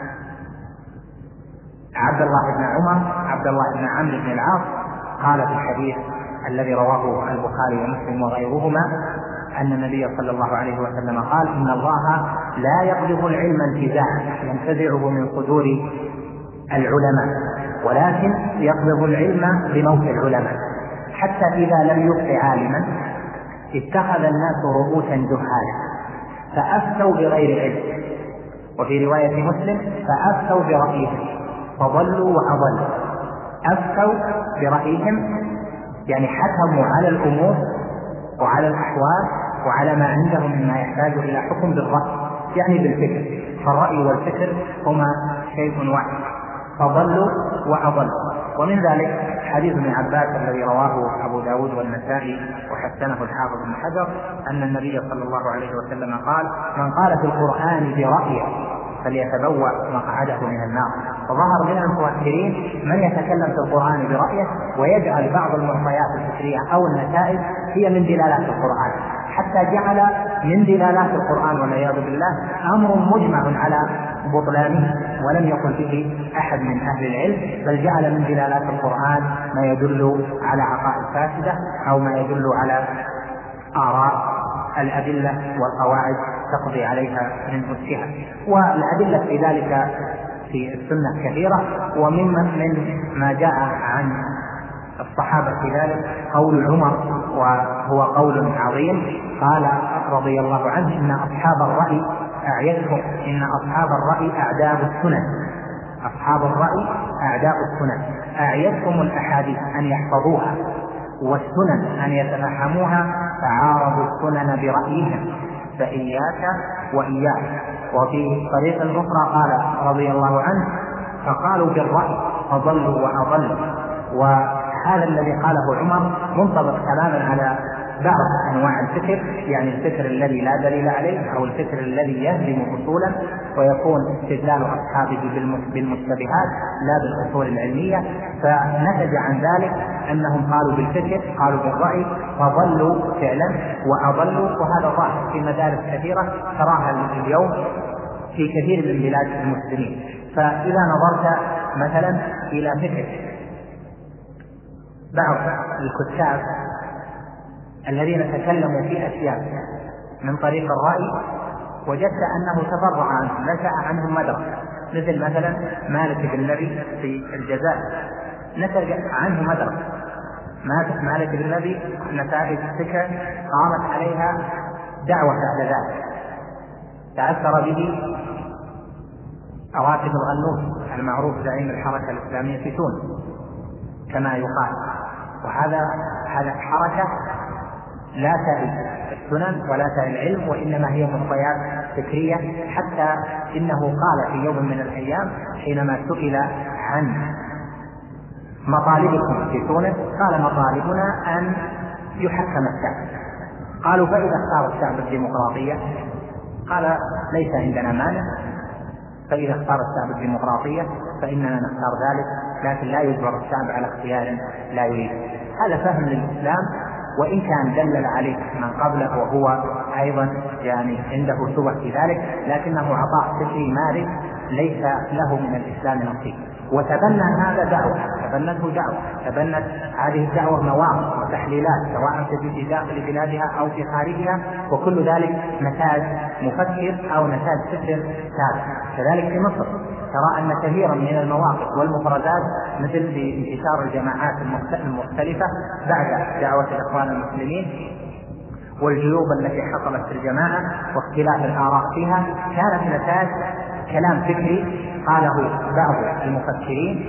[SPEAKER 1] عبد الله بن عمرو بن العاص قال في الحديث الذي رواه البخاري ومسلم وغيرهما أن النبي صلى الله عليه وسلم قال: إن الله لا يقبض العلم انتزاعا ينتزعه من صدور العلماء، ولكن يقبض العلم بموت العلماء، حتى إذا لم يبق عالما اتخذ الناس رؤوسا جهالا فأفتوا بغير علم، وفي رواية مسلم فأفتوا برأيهم فضلوا وأضلوا. أفتوا برأيهم يعني حكموا على الأمور وعلى الأحوال وعلى ما عندهم مما يحتاج إلى حكم بالرأي، يعني بالفكر، فالرأي والفكر هما شيء واحد، فضلوا وأضلوا. ومن ذلك حديث ابن عباس الذي رواه أبو داود والنسائي وحسنه الحافظ بن حجر أن النبي صلى الله عليه وسلم قال: من قال في القرآن برأيه فليتبوأ مقعده من النار. وظهر من المفكرين من يتكلم في القرآن برأيه ويجعل بعض المعطيات الفكرية أو النتائج هي من دلالات القرآن، حتى جعل من دلالات القرآن والعياذ بالله أمر مجمع على بطلانه ولم يقل به أحد من أهل العلم، بل جعل من دلالات القرآن ما يدل على عقائد فاسدة أو ما يدل على آراء الأدلة والقواعد تقضي عليها من أسها. والأدلة في ذلك في السنة كثيرة، ومن ما جاء عن الصحابة في ذلك قول عمر، وهو قول عظيم، قال رضي الله عنه: إن أصحاب الرأي أعداء السنن. أصحاب الرأي أعداء السنن، أعيتهم الأحاديث أن يحفظوها والسنن أن يتفهموها، فعارضوا السنن برأيهم، فإياك وإياك. وفي طريق أخرى قال رضي الله عنه: فقالوا بالرأي فضلوا وأضلوا. وهذا الذي قاله عمر منطبق تماما على بعض أنواع الفكر، يعني الفكر الذي لا دليل عليه أو الفكر الذي يهدم أصولا ويكون استدلال أصحابه بالمشتبهات لا بالأصول العلمية. فنتج عن ذلك أنهم قالوا بالفكر، قالوا بالرأي، فضلوا فعلا وأضلوا. وهذا ظاهر في مدارس كثيرة تراها اليوم في كثير من بلاد المسلمين. فإذا نظرت مثلا إلى فكر بعض الكتاب الذين تكلموا في أشياء من طريق الرأي، وجدت أنه تفرع عنهم، نشأ عنهم مدرسة، مثل مثلا مالك بن نبي في الجزائر نتج عنه مدرسة. مالك بن نبي نتائج فكرة قامت عليها دعوة أهل ذلك، تأثر به راتب الغنوش المعروف زعيم الحركة الإسلامية في تونس كما يقال. وهذا حركة لا تعي السنن ولا تعي العلم، وإنما هي مغريات فكرية. حتى إنه قال في يوم من الأيام حينما سئل عن مطالبكم في تونس، قال: مطالبنا أن يحكم الشعب. قالوا: فإذا اختار الشعب الديمقراطية؟ قال: ليس عندنا مانع، فإذا اختار الشعب الديمقراطية فإننا نختار ذلك، لكن لا يجبر الشعب على اختيار لا يريد. هذا فهم للإسلام، وإن كان دلل عليه من قبله وهو أيضا يعني عنده شبه في ذلك، لكنه عطاء فكري مارد ليس له من الإسلام نصيب. وتبنى هذا دعوة، تبنت هذه الدعوة مواقف وتحليلات سواء في داخل بلادها أو في خارجها، وكل ذلك نتاج مفكر أو نتاج فكر سابق. كذلك في مصر ترى أن كثيرا من المواقف والمفردات مثل في انتشار الجماعات المختلفة بعد دعوة الإخوان المسلمين والجيوب التي حصلت في الجماعة واختلاف الآراء فيها، كانت نتاج كلام فكري قاله بعض المفكرين،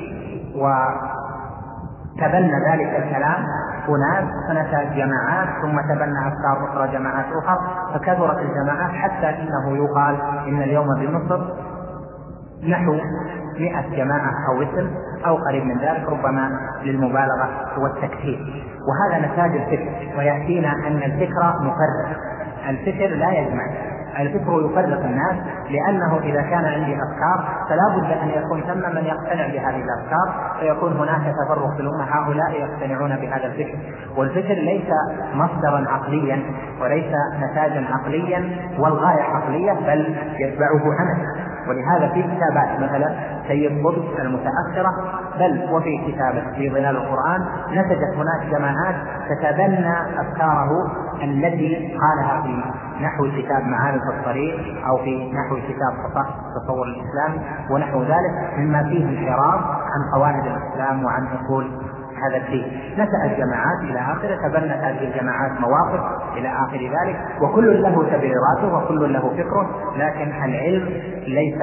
[SPEAKER 1] وتبنى ذلك الكلام أناس، فنتج جماعات، ثم تبنى أفكار أخرى جماعات أخرى، فكثرت الجماعات حتى إنه يقال إن اليوم بمصر نحو 100 جماعة أو اسم أو قريب من ذلك، ربما للمبالغة والتكثير. وهذا نتاج الفكر. ويأتينا أن الفكر مفرق، الفكر لا يجمع، الفكر يفرق الناس، لأنه إذا كان عندي أفكار فلا بد أن يكون ثم من يقتنع بهذه الأفكار، فيكون هناك تفرق في الأمة، هؤلاء يقتنعون بهذا الفكر. والفكر ليس مصدرا عقليا وليس نتاجا عقليا والغاية عقلية، بل يتبعه عمل. ولهذا في كتابات مثلا سيد قطب المتأخرة، بل وفي كتابه في ظلال القرآن، نتجت هناك جماعات تتبنى أفكاره التي قالها في نحو كتاب معارف الطريق أو في نحو كتاب تصور الإسلام ونحو ذلك، مما فيه انحراف عن قواعد الإسلام وعن أصول هذا الدين. نشأت جماعات إلى آخره، تبنت هذه الجماعات مواقف إلى آخر ذلك، وكل له تبريراته وكل له فكره، لكن العلم ليس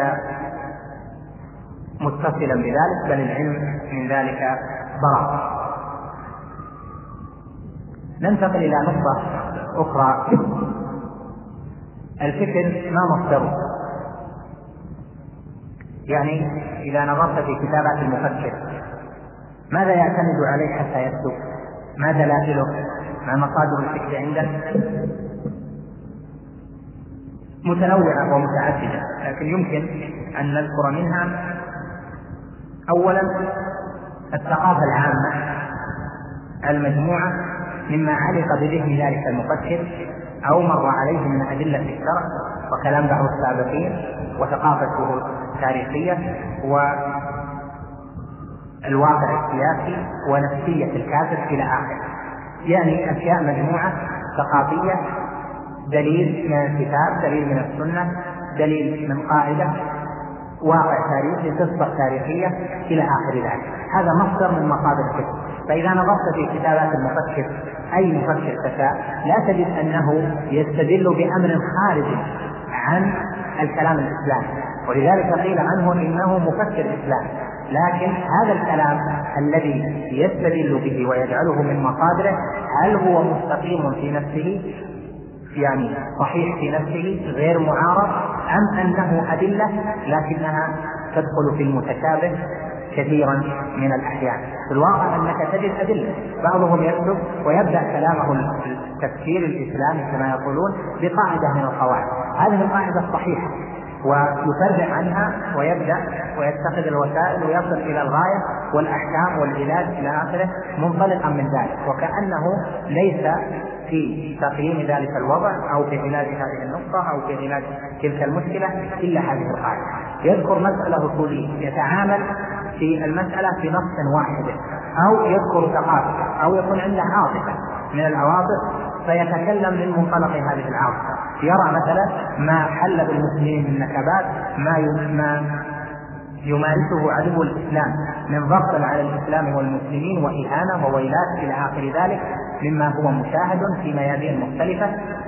[SPEAKER 1] متصلا بذلك، بل العلم من ذلك براء. ننتقل إلى نقطة أخرى. الفكر ما مصدره؟ يعني إذا نظرت في كتابات المفكر ماذا يعتمد عليه حتى يكتب؟ ما دلائله؟ ما مصادر الفكر عنده؟ متنوعة ومتعددة، لكن يمكن أن نذكر منها أولا الثقافة العامة المجموعة مما علق بذهن ذلك المفكر أو مر عليه من أدلة الشرع وكلام بعض السابقين وثقافته التاريخية والواقع السياسي ونفسية الكافر إلى آخره، يعني أشياء مجموعة ثقافية، دليل من الكتاب، دليل من السنة، دليل من قاعدة، واقع تاريخي، قصة تاريخية إلى آخر ذلك. هذا مصدر من مصادر الفكر. فإذا نظرت في كتابات المفكر أي مفكر تشاء لا تجد أنه يستدل بأمر خارج عن الكلام الإسلامي، ولذلك قيل عنه إنه مفكر إسلامي. لكن هذا الكلام الذي يستدل به ويجعله من مصادره هل هو مستقيم في نفسه، يعني صحيح في نفسه غير معارض، أم أنه أدلة لكنها تدخل في المتشابه كثيرا من الأحيان؟ في الواقع أنك تجد أدلة، بعضهم يكتب ويبدأ كلامه التفسير الإسلامي كما يقولون بقاعدة من القواعد، هذه القاعدة الصحيحة، ويفرع عنها ويبدأ ويتخذ الوسائل ويصل إلى الغاية والأحكام والعلاج إلى آخره منطلقا من ذلك، وكأنه ليس في تقييم ذلك الوضع أو في علاج هذه النقطة أو في علاج تلك المشكلة إلا هذه القاعدة. يذكر مسألة أصولية يتعامل في المسألة في نص واحد، أو يذكر ثقافة، أو يكون عنده عاطفة من العواطف فيتكلم من منطلق هذه العاطفة، يرى مثلا ما حل بالمسلمين من نكبات، ما يمارسه عدو الإسلام من ضغط على الإسلام والمسلمين وإهانة وويلات إلى آخر ذلك مما هو مشاهد في ميادين مختلفة،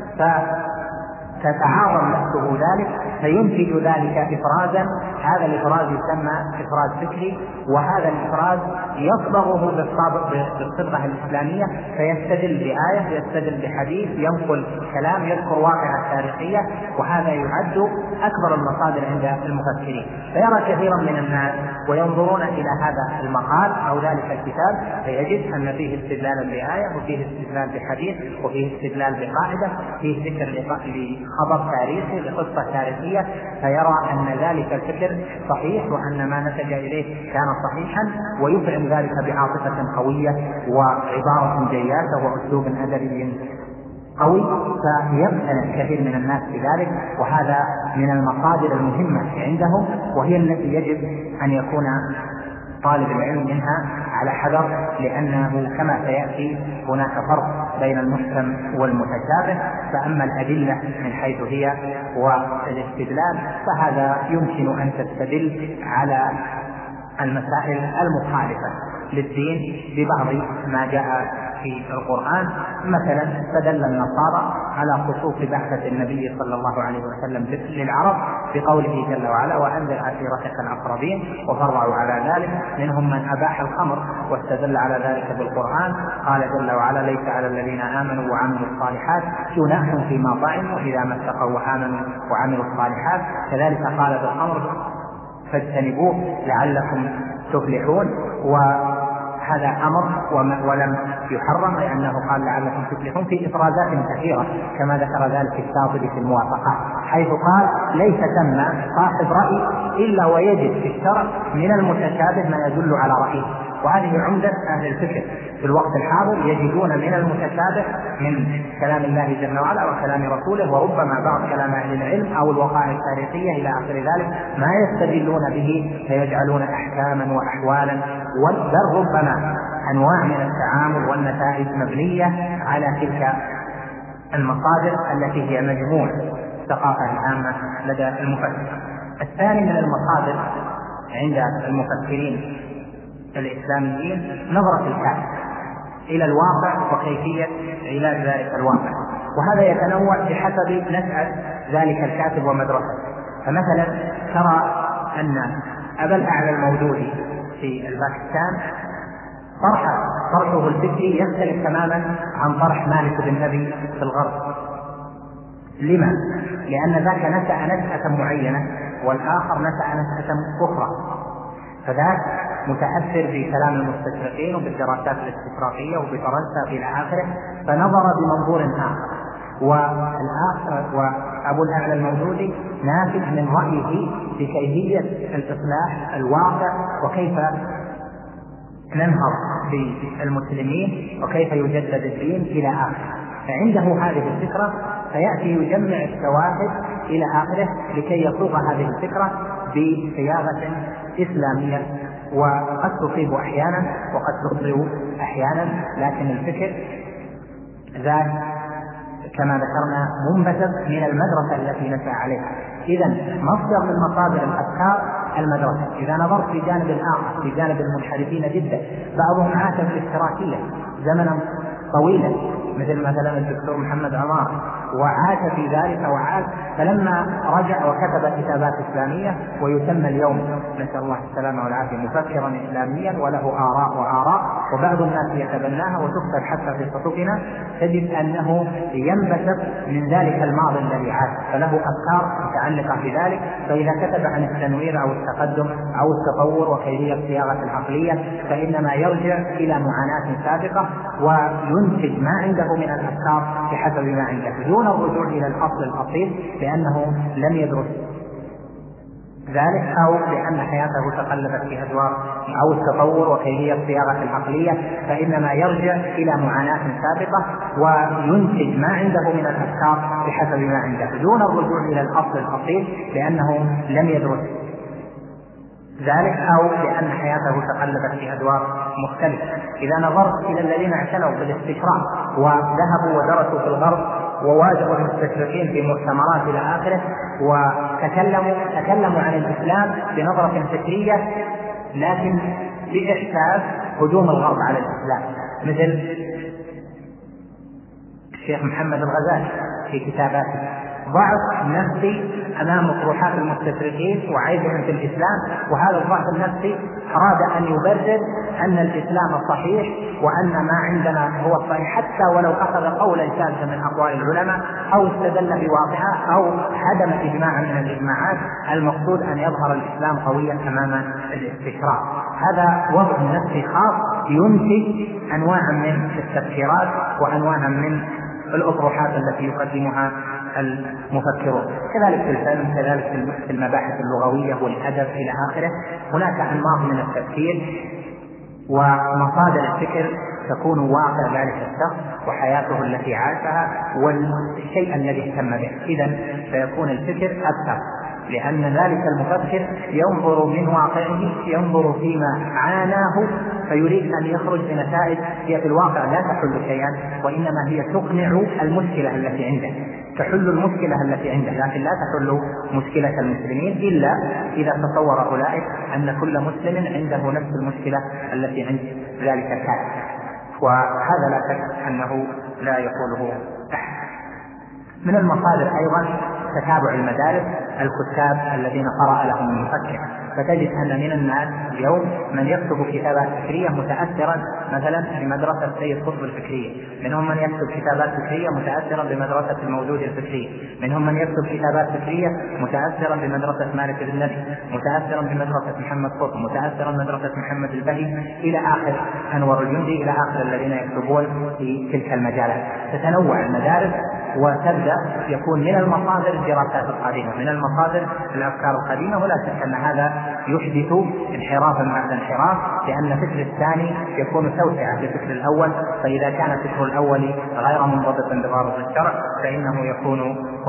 [SPEAKER 1] فتتعاظم نفسه ذلك فينتج ذلك إفرازا. هذا الإفراز يسمى إفراز فكري، وهذا الإفراز يصبغه بالصبغة الإسلامية، فيستدل بآية، يستدل بحديث، ينقل كلام، يذكر واقعة تاريخية، وهذا يعد أكبر المصادر عند المفكرين. فيرى كثيرا من الناس وينظرون إلى هذا المقال أو ذلك الكتاب فيجد أن فيه استدلال بآية، وفيه استدلال بحديث، وفيه استدلال بقاعدة، فيه ذكر لخبر تاريخي لقصة تاريخية، فيرى أن ذلك الفكر صحيح وأن ما نتج إليه كان صحيحا، ويفعل ذلك بعاطفة قوية وعبارة جياشة وأسلوب أدبي قوي، فيقتنع كثير من الناس بذلك. وهذا من المصادر المهمة عندهم، وهي التي يجب أن يكون طالب العلم منها على حذر، لأنه كما سيأتي هناك فرق بين المحكم والمتشابه. فأما الأدلة من حيث هي والاستدلال فهذا يمكن أن تستدل على المسائل المخالفة للدين ببعض ما جاء في القرآن. مثلا استدل النصارى على خصوص بعثة النبي صلى الله عليه وسلم للعرب بقوله جل وعلا وأنذر عشيرتك الأقربين، وفرعوا على ذلك منهم من أباح الخمر واستدل على ذلك بالقرآن. قال جل وعلا ليس على الذين آمنوا وعملوا الصالحات جناح فيما طعموا إذا ما اتقوا وآمنوا وعملوا الصالحات. كذلك قال بالخمر فاجتنبوه لعلكم تفلحون، وهذا أمر ولم يحرم، لأنه قال لعلكم تفلحون في إفرازات كثيرة كما ذكر ذلك الشاطبي في الموافقات، حيث قال ليس ثم صاحب رأي إلا ويجد في الشرع من المتشابه ما يدل على رأيه. وهذه عمدة أهل الفكر في الوقت الحاضر، يجدون من المتشابه من كلام الله جل وعلا وكلام رسوله، وربما بعض كلام أهل العلم أو الوقائع التاريخية إلى آخر ذلك ما يستدلون به فيجعلون أحكاما وأحوالا، بل ربما أنواع من التعامل والنتائج مبنية على تلك المصادر التي هي مجموع الثقافة العامة لدى المفكر. الثاني من المصادر عند المفكرين الإسلاميين نظرة الكاتب إلى الواقع وكيفية علاج ذلك الواقع، وهذا يتنوع بحسب نشأة ذلك الكاتب ومدرسته. فمثلا ترى أن أبا الأعلى الموجودي في الباكستان طرحه الفكري يختلف تماما عن طرح مالك بن أبي في الغرب. لما؟ لأن ذاك نشأة معينة والآخر نشأة أخرى، فذاك متأثر بكلام المستشرقين وبالدراسات الاستشراقية وبفرنسا إلى آخره، فنظر بمنظور آخر. وأبو الأعلى الموجودي ناتج من رأيه بكيفية الإصلاح الواقع وكيف ننهض بالمسلمين وكيف يجدد الدين إلى آخره. فعنده هذه الفكرة فيأتي يجمع الشواهد إلى آخره لكي يصوغ هذه الفكرة بصياغة إسلامية، وقد تصيب أحيانا وقد تخطئ أحيانا، لكن الفكر ذات كما ذكرنا منبثق من المدرسة التي نشأ عليها. إذن مصدر من مصادر الأفكار المدرسة. إذا نظرت في جانب الآخر، في جانب المنحرفين جدا، بعضهم عاش في الاشتراكية زمنا طويلا مثلا الدكتور محمد عمار، وعاش في ذلك وعاش، فلما رجع وكتب كتابات إسلامية ويسمى اليوم نسأل الله السلامة والعافية مفكرا إسلاميا وله آراء وبعض الناس يتبناها وتكتب حتى في صحفنا، تجد أنه ينبثق من ذلك الماضي الذي عاش، فله أفكار متعلقة بذلك. فإذا كتب عن التنوير أو التقدم أو التطور وكيفية صياغة العقلية فإنما يرجع إلى معاناة سابقة وينتج ما عنده من الأفكار بحسب ما عنده دون الرجوع إلى الأصل الأصيل، لأنه لم يدرس ذلك أو لأن حياته تقلبت في أدوار أو التطور وكيفية صياغة العقلية، فإنما يرجع إلى معاناة سابقة وينتج ما عنده من الأفكار بحسب ما عنده دون الرجوع إلى الأصل الأصيل، لأنه لم يدرس ذلك أو لأن حياته تقلبت في أدوار مختلفة. إذا نظرت إلى الذين اعتنوا بالاستشراق وذهبوا ودرسوا في الغرب وواجهوا المستشرقين في مؤتمرات إلى آخره وتكلموا عن الإسلام بنظرة فكرية لكن بإحساس هجوم الغرب على الإسلام، مثل الشيخ محمد الغزالي في كتاباته ضعف نفسي أمام أطروحات المستشرقين وعيبهم في الإسلام، وهذا الضعف النفسي أراد أن يبرر أن الإسلام صحيح وأن ما عندنا هو الصحيح، حتى ولو أخذ قولا شاذا من أقوال العلماء أو استدل بواقعة أو هدم إجماعا من الإجماعات. المقصود أن يظهر الإسلام قويا أمام الاستشراق. هذا وضع نفسي خاص ينتج أنواعا من التفكيرات وأنواعا من الأطروحات التي يقدمها المفكرون. كذلك في الفن، كذلك في المباحث اللغوية والأدب إلى آخره، هناك أنماط من التفكير ومصادر الفكر تكون واقع ذلك الشخص وحياته التي عاشها والشيء الذي اهتم به. إذن سيكون الفكر أكثر، لأن ذلك المفكر ينظر من واقعه، ينظر فيما عاناه فيريد أن يخرج بنتائج هي في الواقع لا تحل شيئا، وإنما هي تقنع المشكلة التي عنده، تحل المشكلة التي عنده، لكن لا تحل مشكلة المسلمين إلا إذا تصور أولئك أن كل مسلم عنده نفس المشكلة التي عند ذلك الكافر، وهذا لا شك أنه لا يقوله أحد. من المصادر أيضا تتابع المدارس، الكتاب الذين قرأ لهم المفكر، فتجد أن من الناس اليوم من يكتب كتابات فكرية متأثرا مثلا بمدرسة سيد قطب الفكرية، منهم من يكتب كتابات فكرية متأثرا بمدرسة الموجود الفكرية، منهم من يكتب كتابات فكرية متأثرا بمدرسة مالك بن نبي، متأثرا بمدرسة محمد قطب، متأثرا بمدرسة محمد البهي إلى آخر أنور الجندي إلى آخر الذين يكتبون في تلك المجالات. تتنوع المدارس وتبدأ يكون من المصادر الدراسات القديمة، من المصادر الأفكار القديمة، ولا شك أن هذا يحدث انحرافا بعد انحراف، لأن الفكر الثاني يكون توسعة للفكر الأول، فإذا كان الفكر الأول غير منضبطا بضابط الشرع فإنه يكون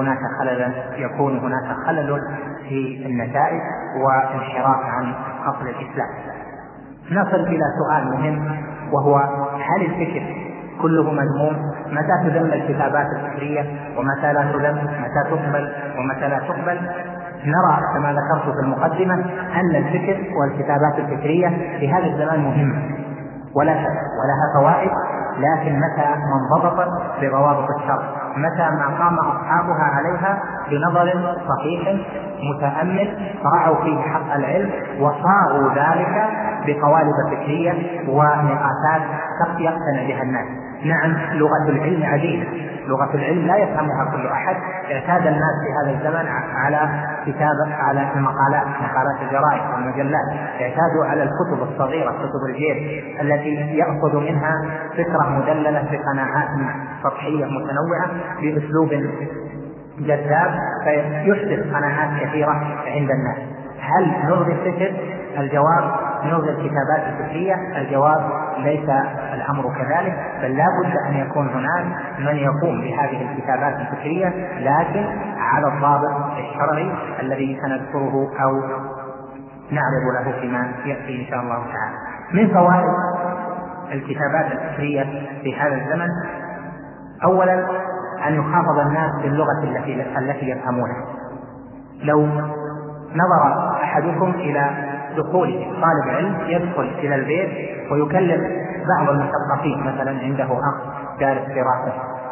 [SPEAKER 1] هناك خلل في النتائج وانحراف عن أصل الإسلام. نصل إلى سؤال مهم، وهو هل الفكر كله مذموم؟ متى تذم الكتابات الفكرية ومتى لا تذم؟ متى تقبل ومتى لا تقبل؟ نرى كما ذكرت في المقدمة أن الفكر والكتابات الفكرية في هذا الزمان مهمة ولا شك ولها فوائد، لكن متى ما انضبطت بضوابط الشرع، متى ما قام أصحابها عليها بنظر صحيح متأمل رعوا فيه حق العلم وصاغوا ذلك بقوالب فكرية ونقاشات يقتنع بها الناس. نعم، لغة العلم عديدة، لغة العلم لا يفهمها كل أحد. اعتاد الناس في هذا الزمن على كتابة على المقالات الجرائد والمجلات، اعتادوا على الكتب الصغيرة، كتب الجيب التي يأخذ منها فكرة مدللة بقناعات سطحية متنوعة بأسلوب جذاب فيحدث قناعات كثيرة عند الناس. هل نلغي الفكر؟ الجواب نلغي الكتابات الفكرية. الجواب ليس الأمر كذلك، بل لا بد أن يكون هناك من يقوم بهذه الكتابات الفكرية، لكن على الضابط الشرعي الذي سنذكره أو نعرض له فيما يأتي إن شاء الله تعالى. من فوائد الكتابات الفكرية في هذا الزمن: أولا أن يخاطب الناس باللغة التي يفهمونها. لو نظر أحدكم إلى دخول طالب علم يدخل إلى البيت ويكلم بعض المثقفين، مثلا عنده أخ دارس دراسة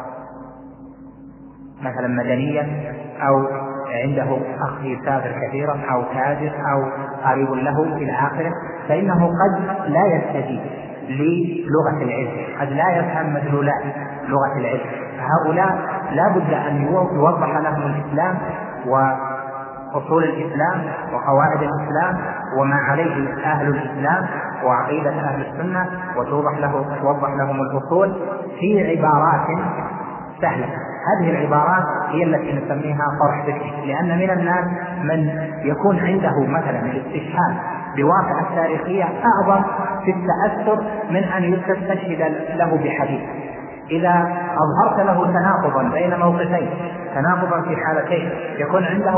[SPEAKER 1] مثلا مدنية، أو عنده أخ يسافر كثيرا، أو تاجر، أو قريب له إلى آخره، فإنه قد لا يستجيب للغة العلم، قد لا يفهم مدلولات لغة العلم. فهؤلاء لا بد أن يوضح لهم الإسلام وأصول الإسلام وقواعد الإسلام وما عليه أهل الإسلام وعقيدة أهل السنة، وتوضح لهم الأصول في عبارات سهلة. هذه العبارات هي التي نسميها طرح فكري، لأن من الناس من يكون عنده مثلا الاستشهاد بواقعة تاريخية أعظم في التأثر من أن يستشهد له بحديث. إذا أظهرت له تناقضا بين موقفين، تناقضا في حالتين، يكون عنده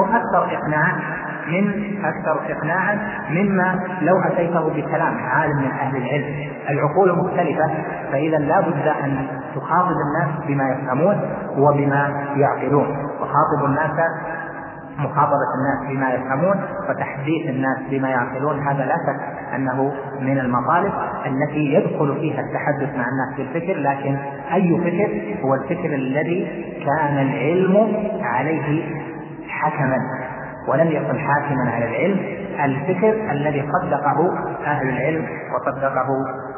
[SPEAKER 1] أكثر إقناعا مما لو أتيته بكلام عالم من أهل العلم. العقول مختلفة، فإذا لا بد أن تخاطب الناس بما يفهمون وبما يعقلون. وخاطب الناس مخاطبة الناس بما يفهمون وتحديث الناس بما يعقلون، هذا لا شك أنه من المطالب التي يدخل فيها التحدث مع الناس بالفكر. لكن أي فكر؟ هو الفكر الذي كان العلم عليه حكما ولم يكن حاكما على العلم، الفكر الذي صدقه أهل العلم وصدقه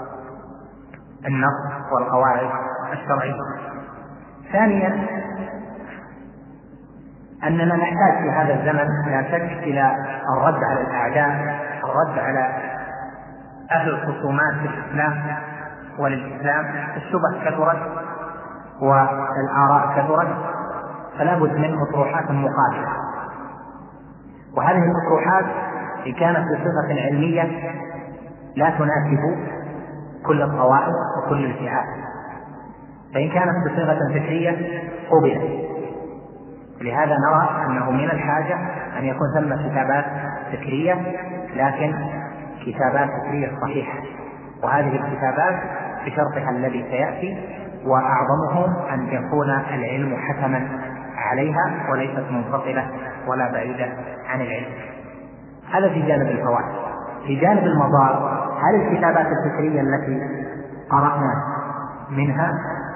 [SPEAKER 1] النص والقواعد الشرعية. ثانيا أننا نحتاج في هذا الزمن لا شك إلى الرد على الأعداء، الرد على أهل الخصومات في الإسلام وللإسلام. الشبه كثرت والآراء كثرت، فلا بد من أطروحات مقاتلة، وهذه الأطروحات إن كانت بصفة علمية لا تناسب كل الطوائف وكل الفئات، فإن كانت بصفة فكرية قبلت. لهذا نرى أنه من الحاجة أن يكون ثم كتابات فكرية، لكن كتابات فكرية صحيحة، وهذه الكتابات بشرطها الذي سيأتي، وأعظمهم أن يكون العلم حكما عليها وليست منفصلة ولا بعيدة عن العلم. هذا في جانب الفوائد. في جانب المضار، هل الكتابات الفكرية التي قرأنا منها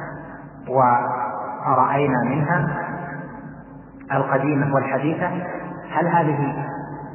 [SPEAKER 1] ورأينا منها القديمة والحديثة، هل هذه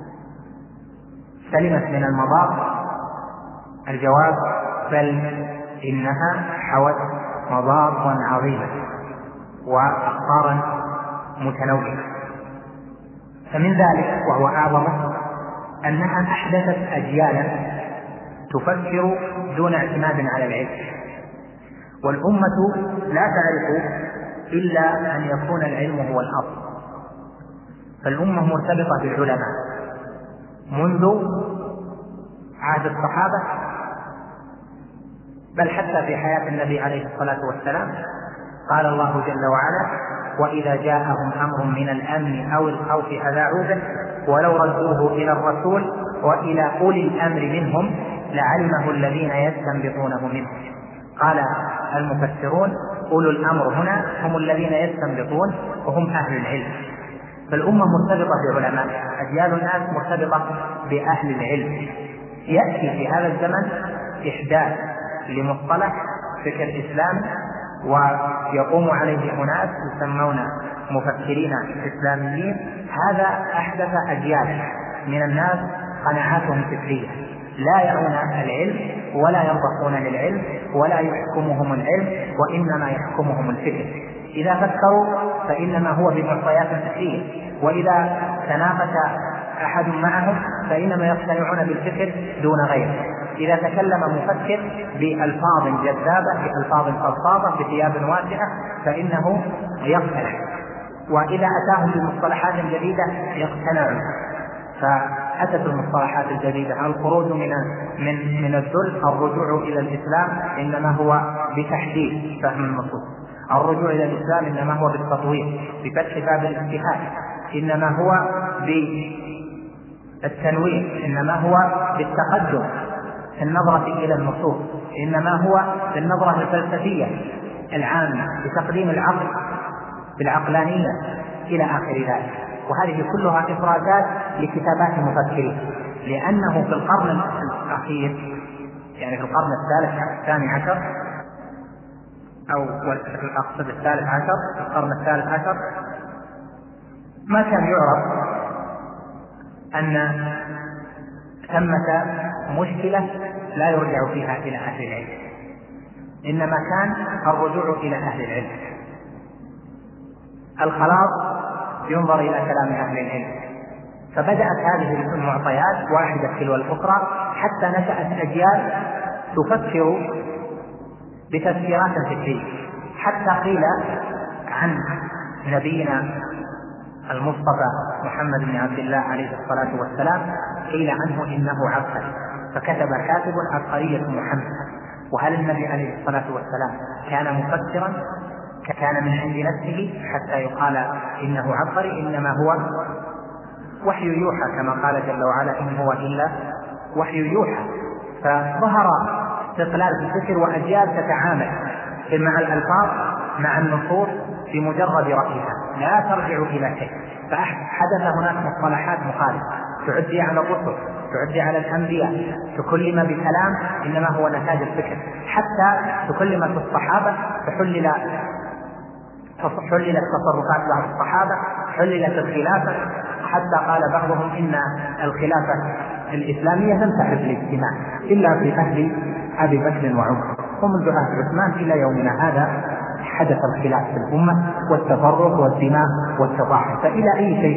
[SPEAKER 1] سلمت من المضار؟ الجواب: بل إنها حوت مضار عظيمة وأخطارا متنوعة. فمن ذلك وهو أعظمه أنها أحدثت أجيالا تفكر دون اعتماد على العلم، والأمة لا تعرف إلا أن يكون العلم هو الأصل. فالأمة مرتبطة بالعلماء منذ عهد الصحابة، بل حتى في حياة النبي عليه الصلاة والسلام قال الله جل وعلا: وإذا جاءهم أمر من الأمن أو الخوف أذاعوا به ولو ردوه إلى الرسول وإلى أولي الأمر منهم لعلمه الذين يستنبطونه منهم. قال المفسرون: أولو الأمر هنا هم الذين يستنبطون وهم أهل العلم. فالأمة مرتبطة بعلماء، أجيال الناس مرتبطة بأهل العلم. يأتي في هذا الزمن إحداث لمصطلح فكر الإسلام، ويقوم عليه أناس يسمون مفكرين إسلاميين. هذا أحدث أجيال من الناس قناعاتهم فكرية، لا يرون العلم ولا ينضحون للعلم ولا يحكمهم العلم، وإنما يحكمهم الفكر. إذا فكروا فإنما هو بمعطيات فكرية، وإذا تناقش أحد معهم فإنما يقتنعون بالفكر دون غيره. إذا تكلم مفكر بألفاظ جذابة بألفاظ فضفاضة بثياب واسعة فإنه يقتنع، وإذا أتاهم بمصطلحات جديدة يقتنعون. فأتت المصطلحات الجديدة: الخروج من الذل، الرجوع إلى الإسلام إنما هو بتحديد فهم النصوص، الرجوع إلى الإسلام إنما هو بالتطوير، بفتح باب الاجتهاد، إنما هو بالتنوير، إنما هو بالتقدم في النظرة إلى النصوص، إنما هو بالنظرة الفلسفية العامة، بتقديم العقل بالعقلانية إلى آخر ذلك. وهذه كلها إفرادات لكتابات المفكرين، لأنه في القرن الأخير، يعني في القرن الثاني عشر أو أقصد الثالث عشر، في القرن الثالث عشر ما كان يعرف أن ثمة مشكلة لا يرجع فيها إلى أهل العلم، إنما كان الرجوع إلى أهل العلم. الخلاص ينظر إلى كلام أهل العلم، فبدأت هذه المعطيات واحدة تلو الأخرى حتى نشأت أجيال تفكر بتفسيرات فكرية، حتى قيل عن نبينا المصطفى محمد بن عبد الله عليه الصلاة والسلام، قيل عنه إنه عبقري، فكتب كاتب عبقرية محمد. وهل النبي عليه الصلاة والسلام كان مفكرا؟ كان من عند نفسه حتى يقال إنه عبقري؟ إنما هو وحي يوحى، كما قال جل وعلا: إن هو إلا وحي يوحى. فظهر استقلال الفكر، وأجيال تتعامل مع الألفاظ مع النصوص بمجرد رأيها، لا ترجع إلى شيء. فحدث هناك مصطلحات مخالفة تعدي على الرسل، تعدي على الأنبياء، تكلم بكلام إنما هو نتاج الفكر، حتى تكلمت الصحابة فحللت تصرفات بعض الصحابة، حللت الخلافة، حتى قال بعضهم إن الخلافة الإسلامية لم تحب الاجتماع إلا في عهد أبي بكر وعمر، ومنذ عهد عثمان إلى يومنا هذا حدث الخلاف في الأمة والتفرق والدماء والتضاحي. فإلى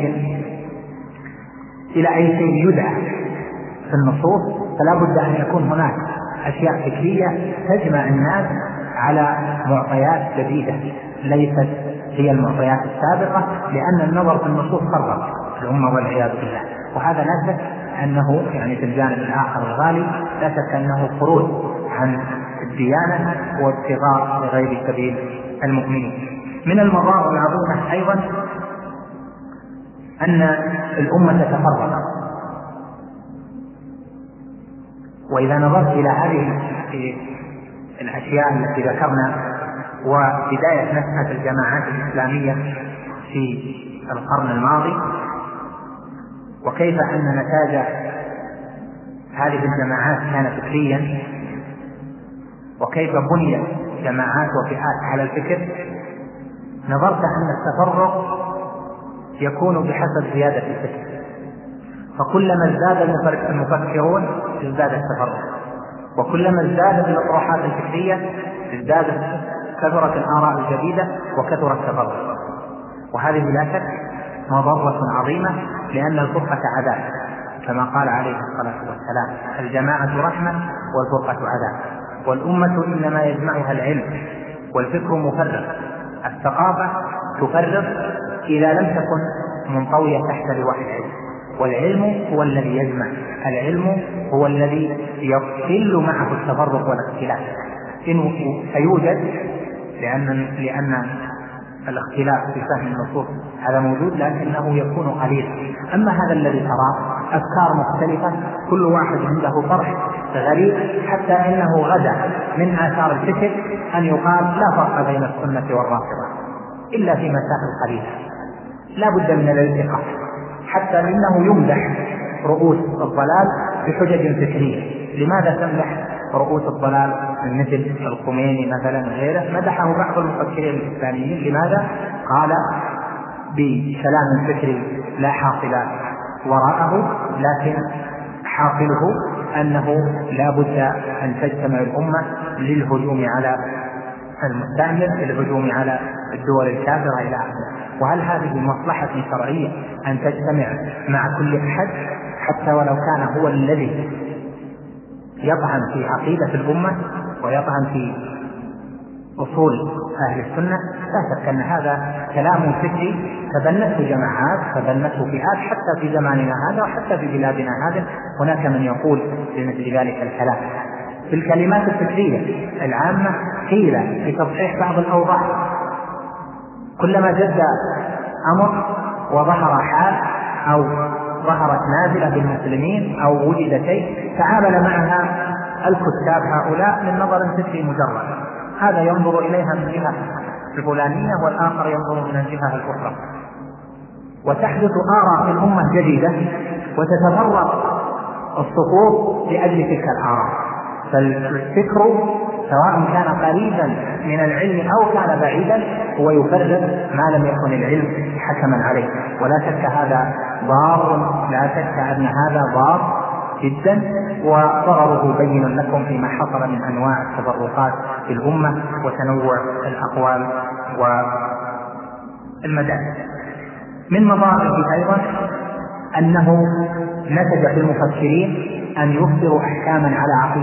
[SPEAKER 1] أي شيء يدعى في النصوص فلا بد أن يكون هناك أشياء فكرية تجمع الناس على معطيات جديدة ليست هي المعطيات السابقة، لأن النظر في النصوص فرق الأمة والعياذ بالله. وهذا لا شك أنه يعني في الجانب الآخر الغالي لا شك أنه خروج عن الديانة وابتغاء لغير سبيل المؤمنين. من المضار العظيمة أيضا أن الأمة تتفرق، وإذا نظرت إلى هذه الأشياء التي ذكرنا وبداية نشأة الجماعات الإسلامية في القرن الماضي، وكيف أن نتاج هذه الجماعات كان فكريا، وكيف بنيت جماعات وفئات على الفكر، نظرت أن التفرق يكون بحسب زيادة الفكر، فكلما ازداد المفكرون ازداد التفرق، وكلما ازدادت الأطروحات الفكرية كثرت الآراء الجديدة وكثر التفرق. وهذه لا شك مضرة عظيمة، لأن الفرقة عذاب، كما قال عليه الصلاة والسلام: الجماعة رحمة والفرقة عذاب. والأمة إنما يجمعها العلم، والفكر مفرق، الثقافة تفرق إذا لم تكن منطوية تحت لواء العلم. والعلم هو الذي يجمع، العلم هو الذي يقل معه التفرق والاختلاف. إنه سيوجد لأن الاختلاف في فهم النصوص هذا موجود، لكنه يكون قليلا. أما هذا الذي تراه أفكار مختلفة، كل واحد عنده طرح غريب، حتى إنه غدا من آثار الفكر أن يقال لا فرق بين السنة والرافضة إلا في مسائل قليلة، لا بد من الالتقاء، حتى إنه يمدح رؤوس الضلال بحجج فكرية. لماذا تمدح رؤوس الضلال مثل الخميني مثلا غيره؟ مدحه بعض المفكرين الإسلاميين. لماذا؟ قال بكلام فكري لا حاصل وراءه، لكن حاصله أنه لا بد أن تجتمع الأمة للهجوم على المستعمر، للهجوم على الدول الكافرة إلى آخره. وهل هذه مصلحة شرعية أن تجتمع مع كل أحد حتى ولو كان هو الذي يطعن في عقيدة الأمة ويطعن في أصول أهل السنة لا شك أن هذا كلام فكري تبنته جماعات، تبنته فئات، حتى في زماننا هذا وحتى في بلادنا هذا هناك من يقول بمثل ذلك الكلام. في الكلمات الفكرية العامة قيل في تصحيح بعض الأوضاع، كلما جد أمر وظهر حال أو ظهرت نازلة بالمسلمين أو وجد شيء تعامل معها الكتاب هؤلاء من نظر فكري مجرد، هذا ينظر إليها من جهة الفلانية والآخر ينظر من الجهة الأخرى، وتحدث آراء في الأمة جديدة وتتفرق الصفوف لأجل تلك الآراء. فالفكر سواء كان قريبا من العلم أو كان بعيدا هو يفرق ما لم يكن العلم حكما عليه، ولا شك هذا ضار، لا شك أن هذا ضار جدا، وضرره بين لكم فيما حصل من أنواع التفرقات في الأمة وتنوع الأقوال والمدارس. من مضاره أيضا أنه نتج في المفكرين أن يصدروا أحكاما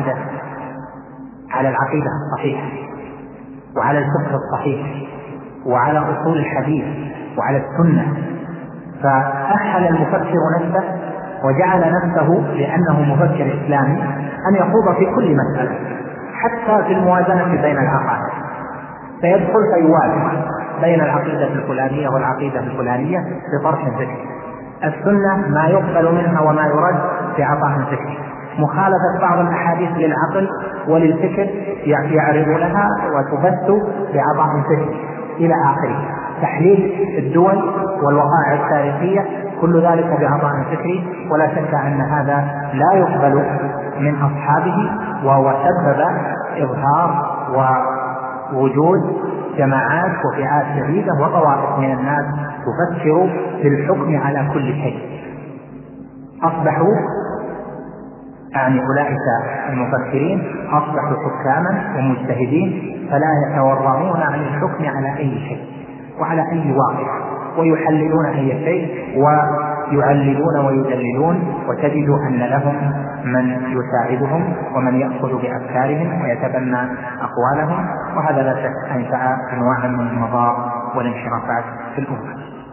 [SPEAKER 1] على العقيدة الصحيحة وعلى الفقه الصحيح وعلى أصول الحديث وعلى السنة، فأهل المفكر نفسه وجعل نفسه لأنه مفكر إسلامي أن يخوض في كل مسألة حتى في الموازنة بين العقائد، فيدخل فيوازن بين العقيدة الفلانية والعقيدة الفلانية بطرح فكري، السنة ما يقبل منها وما يرد بعطاء فكري، مخالفة بعض الأحاديث للعقل وللفكر يعرض لها وتبث بعطاء فكري إلى آخره، تحليل الدول والوقائع التاريخية كل ذلك بعطاء فكري، ولا شك أن هذا لا يقبل من أصحابه، وهو سبب إظهار ووجود جماعات وفئات شديدة وطوائف من الناس تفكر في الحكم على كل شيء، أصبحوا يعني أولئك المفكرين أصبحوا حكاما ومجتهدين فلا يتورعون عن الحكم على أي شيء وعلى أي واقع، ويحللون أي شيء ويعللون ويدللون، وتجد أن لهم من يساعدهم ومن يأخذ بأفكارهم ويتبنى أقوالهم، وهذا لا شك أنشأ أنواعا من المضار والانحرافات في الأمة.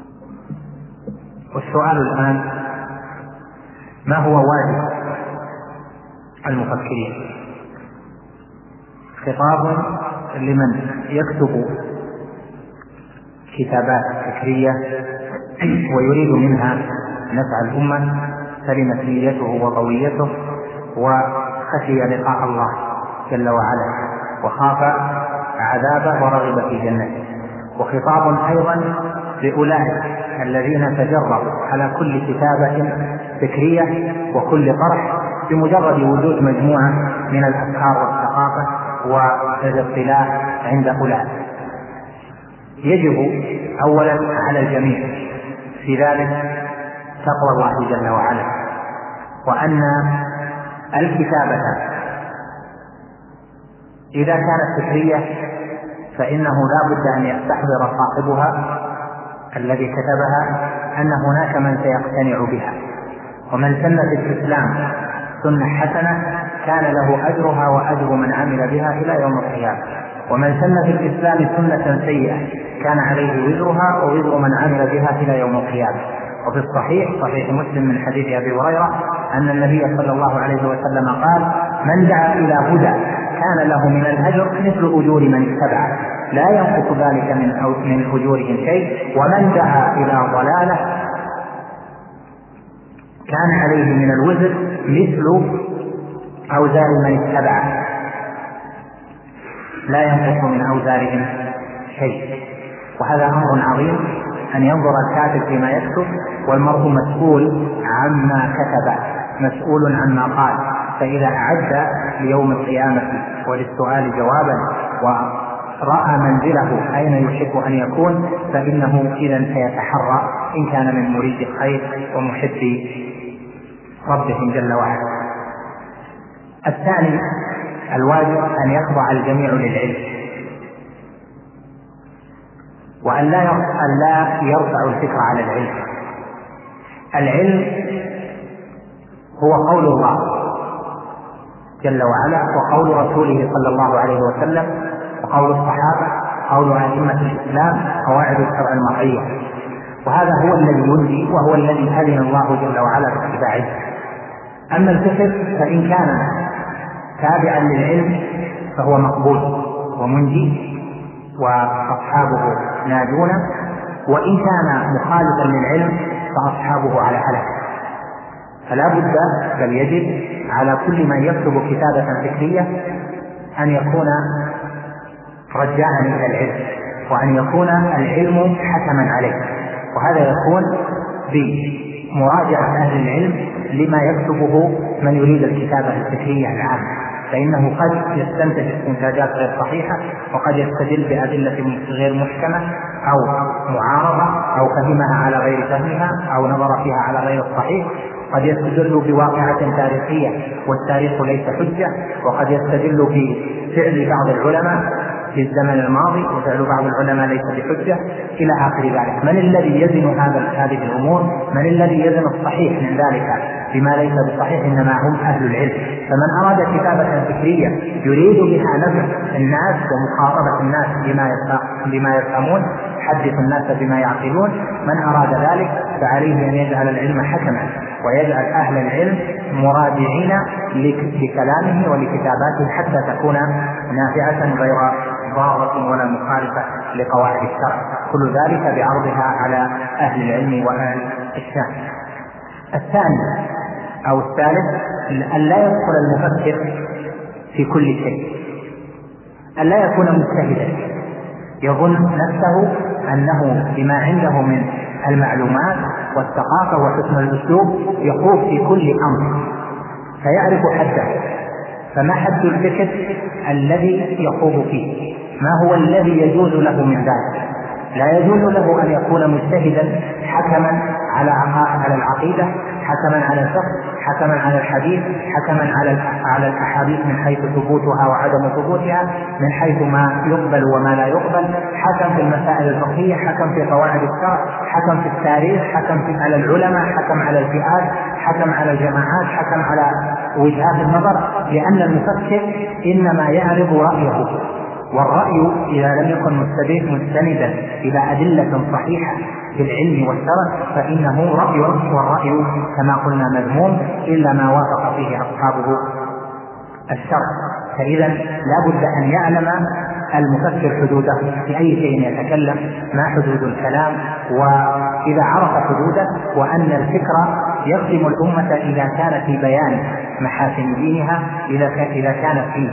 [SPEAKER 1] والسؤال الآن: ما هو واجب المفكرين؟ خطاب لمن يكتب كتابات فكرية ويريد منها نفع الأمة، سلمت نيته وقويته وخشي لقاء الله جل وعلا وخاف عذابه ورغب في جنته. وخطاب أيضا لأولئك الذين تجربوا على كل كتابة فكرية وكل طرح بمجرد وجود مجموعة من الأفكار والثقافة والاطلاع عند أولئك. يجب أولا على الجميع في ذلك تقوى الله جل وعلا، وأن الكتابة إذا كانت فكرية فإنه لا بد أن يستحضر صاحبها الذي كتبها أن هناك من سيقتنع بها، ومن سن في الإسلام سنة حسنة كان له أجرها وأجر من عمل بها إلى يوم القيامة، ومن سن في الإسلام سنة سيئة كان عليه وزرها ووزر من عمل بها إلى يوم القيامة. وفي الصحيح صحيح مسلم من حديث أبي هريرة أن النبي صلى الله عليه وسلم قال: من دعا إلى هدى كان له من الأجر مثل أجور من اتبعه لا ينقص ذلك من أجورهم شيء، ومن دعا إلى ضلالة كان عليه من الوزر مثل أوزار من اتبعه لا ينقص من أوزارهم شيء. وهذا أمر عظيم أن ينظر الكاتب فيما يكتب، والمرء مسؤول عما كتب، مسؤول عما قال، فإذا أعد ليوم القيامة وللسؤال جوابا ورأى منزله أين يحب أن يكون فإنه إذا سيتحرى إن كان من مريد الخير ومحب ربهم جل وعلا. الثاني الواجب أن يخضع الجميع للعلم، وأن لا يرفع الفكر على العلم. العلم هو قول الله جل وعلا وقول رسوله صلى الله عليه وسلم، وقول الصحابة، قول أئمة الإسلام، قواعد الشرع المرعية. وهذا هو الذي ينجي وهو الذي أذن الله جل وعلا باتباعه. أما الفقه فإن كان تابعا للعلم فهو مقبول ومنجي وأصحابه ناجون، وإن كان مخالفا للعلم فأصحابه على هلاك. فلا بد بل يجب على كل من يكتب كتابة فكرية أن يكون رجاء إلى العلم، وأن يكون العلم حكما عليه، وهذا يكون بمراجعة أهل العلم لما يكتبه من يريد الكتابة الفكرية العامة، فإنه قد يستنتج استنتاجات غير صحيحة، وقد يستدل بأدلة غير محكمة أو معارضة، أو فهمها على غير فهمها، أو نظر فيها على غير الصحيح. قد يستدل بواقعة تاريخية والتاريخ ليس حجة، وقد يستدل بفعل بعض العلماء في الزمن الماضي وفعل بعض العلماء ليس بحجة إلى آخر ذلك. من الذي يزن هذه الأمور؟ من الذي يزن الصحيح من ذلك بما ليس بصحيح؟ إنما هم أهل العلم. فمن أراد كتابة فكرية يريد بها نفع الناس ومخاطبة الناس بما يفهمون، حدث الناس بما يعقلون، من أراد ذلك فعليه أن يجعل العلم حكما، ويجعل أهل العلم مراجعين لكلامه ولكتاباته حتى تكون نافعة غير ضارة ولا مخالفة لقواعد الشرع، كل ذلك بعرضها على أهل العلم وأهل الشام. الثاني أو الثالث أن لا يدخل المفكر في كل شيء، أن لا يكون مجتهدا يظن نفسه أنه بما عنده من المعلومات والثقافة وحسن الأسلوب يخوض في كل أمر فيعرف حده. فما حد الفكر الذي يخوض فيه؟ ما هو الذي يجوز له من ذلك؟ لا يجوز له أن يكون مجتهدا حكما على العقيدة، حكما على الفقه، حكما على الحديث، حكما على الأحاديث من حيث ثبوتها وعدم ثبوتها، من حيث ما يقبل وما لا يقبل، حكم في المسائل الفقهية، حكم في قواعد الشرع، حكم في التاريخ، حكم على العلماء، حكم على الفئات، حكم على الجماعات، حكم على وجهات النظر، لأن المفكر إنما يعرض رأيه، والرأي إذا لم يكن مستندا إلى أدلة صحيحة في العلم والشرع فإنه رأي، والرأي كما قلنا مذموم إلا ما وافق فيه أصحابه الشرع. فإذا لا بد أن يعلم المفكر حدوده في أي شيء يتكلم، ما حدود الكلام، وإذا عرف حدوده، وأن الفكرة يخدم الأمة إذا كان في بيان محاسن دينها، إذا كان في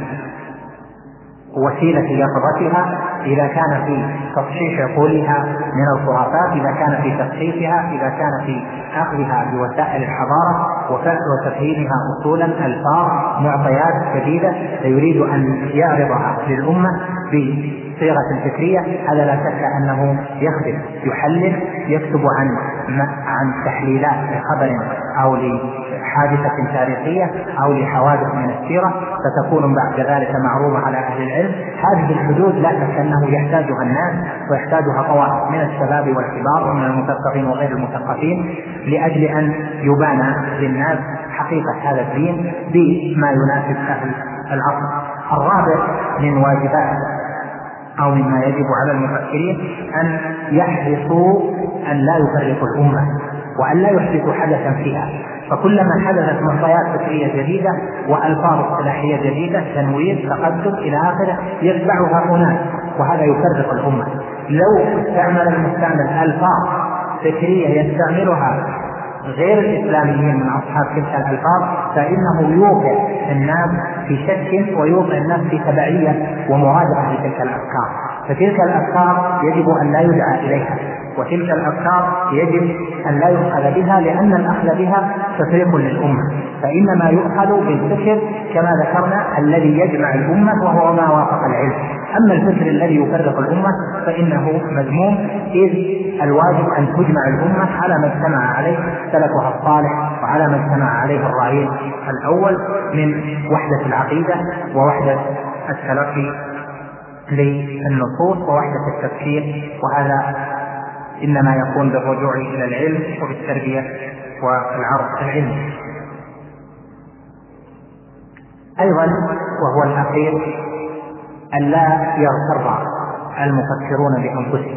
[SPEAKER 1] وسيلة يقظتها، إذا كان في تصحيح عقولها من الخرافات، إذا كان في تصحيحها، إذا كان في أخذها بوسائل الحضارة وتفهيمها أصولا، ألفاظ، معطيات جديدة يريد أن يعرضها للأمة بصيغة فكرية، هذا لا شك أنه يخدم، يحلل، يكتب عن تحليلات لخبر أو لحادثة تاريخية أو لحوادث من السيرة، فتكون بعد ذلك معروضة على أهل العلم. هذه الحدود لا شك أنه يحتاجها الناس ويحتاجها طوائف من الشباب والكبار ومن المثقفين وغير المثقفين، لأجل أن يبان للناس حقيقة هذا الدين بما يناسب أهل العصر. الرابع من واجبات أو مما يجب على المفكرين أن يحرصوا أن لا يفرقوا الأمة وأن لا يحدثوا حدثا فيها، فكلما حدثت معطيات فكرية جديدة وألفاظ اصطلاحية جديدة، تنوير، تقدم إلى آخره، يتبعها أناس، وهذا يفرق الأمة. لو استعمل المستعمل ألفاظ فكرية يستعملها غير الإسلاميين من أصحاب تلك الألفاظ فإنه يوقع الناس في شك ويوقع الناس في تبعية ومراجعة لتلك الأفكار. فتلك الأفكار يجب أن لا يدعى إليها، وتلك الأفكار يجب أن لا يؤخذ بها، لأن الأخذ بها تفريق للأمة. فإنما يؤخذ بالفكر كما ذكرنا الذي يجمع الأمة وهو ما وافق العلم. أما الفكر الذي يفرق الأمة فإنه مذموم، إذ الواجب أن تجمع الأمة على ما اجتمع عليه سلفها الصالح وعلى ما اجتمع عليه الرعيل الأول من وحدة العقيدة ووحدة التلقي للنصوص ووحدة التفكير، وهذا إنما يكون بالرجوع إلى العلم وبالتربية والعرض العلمي. أيضا وهو الأخير أن لا يغتر المفكرون بأنفسهم،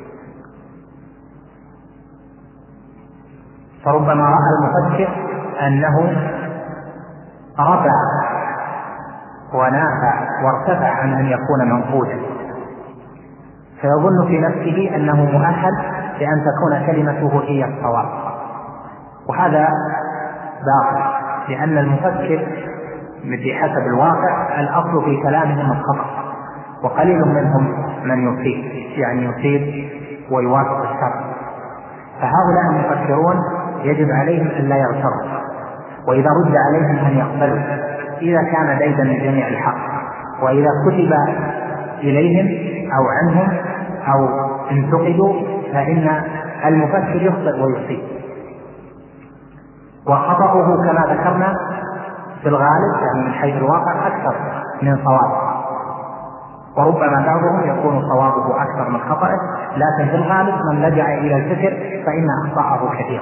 [SPEAKER 1] فربما رأى المفكر أنه رفع ونافع وارتفع عن أن يكون منقودا، فيظن في نفسه أنه مؤهل لأن تكون كلمته هي الصواب، وهذا باطل، لأن المفكر بحسب الواقع الأصل في كلامهم الخطأ، وقليل منهم من يصيب ويوافق الشرع. فهؤلاء المفكرون يجب عليهم أن لا يغتروا، وإذا رد عليهم أن يقبلوا إذا كان ديدا لجميع الحق، وإذا كتب إليهم أو عنهم أو انتقدوا فإن المفكر يخطئ ويصيب، وخطأه كما ذكرنا في الغالب يعني من حيث الواقع أكثر من صوابه، وربما بعضهم يكون صوابه أكثر من خطأه، لكن في الغالب من لجأ إلى الفكر فإن أخطاءه كثيرة.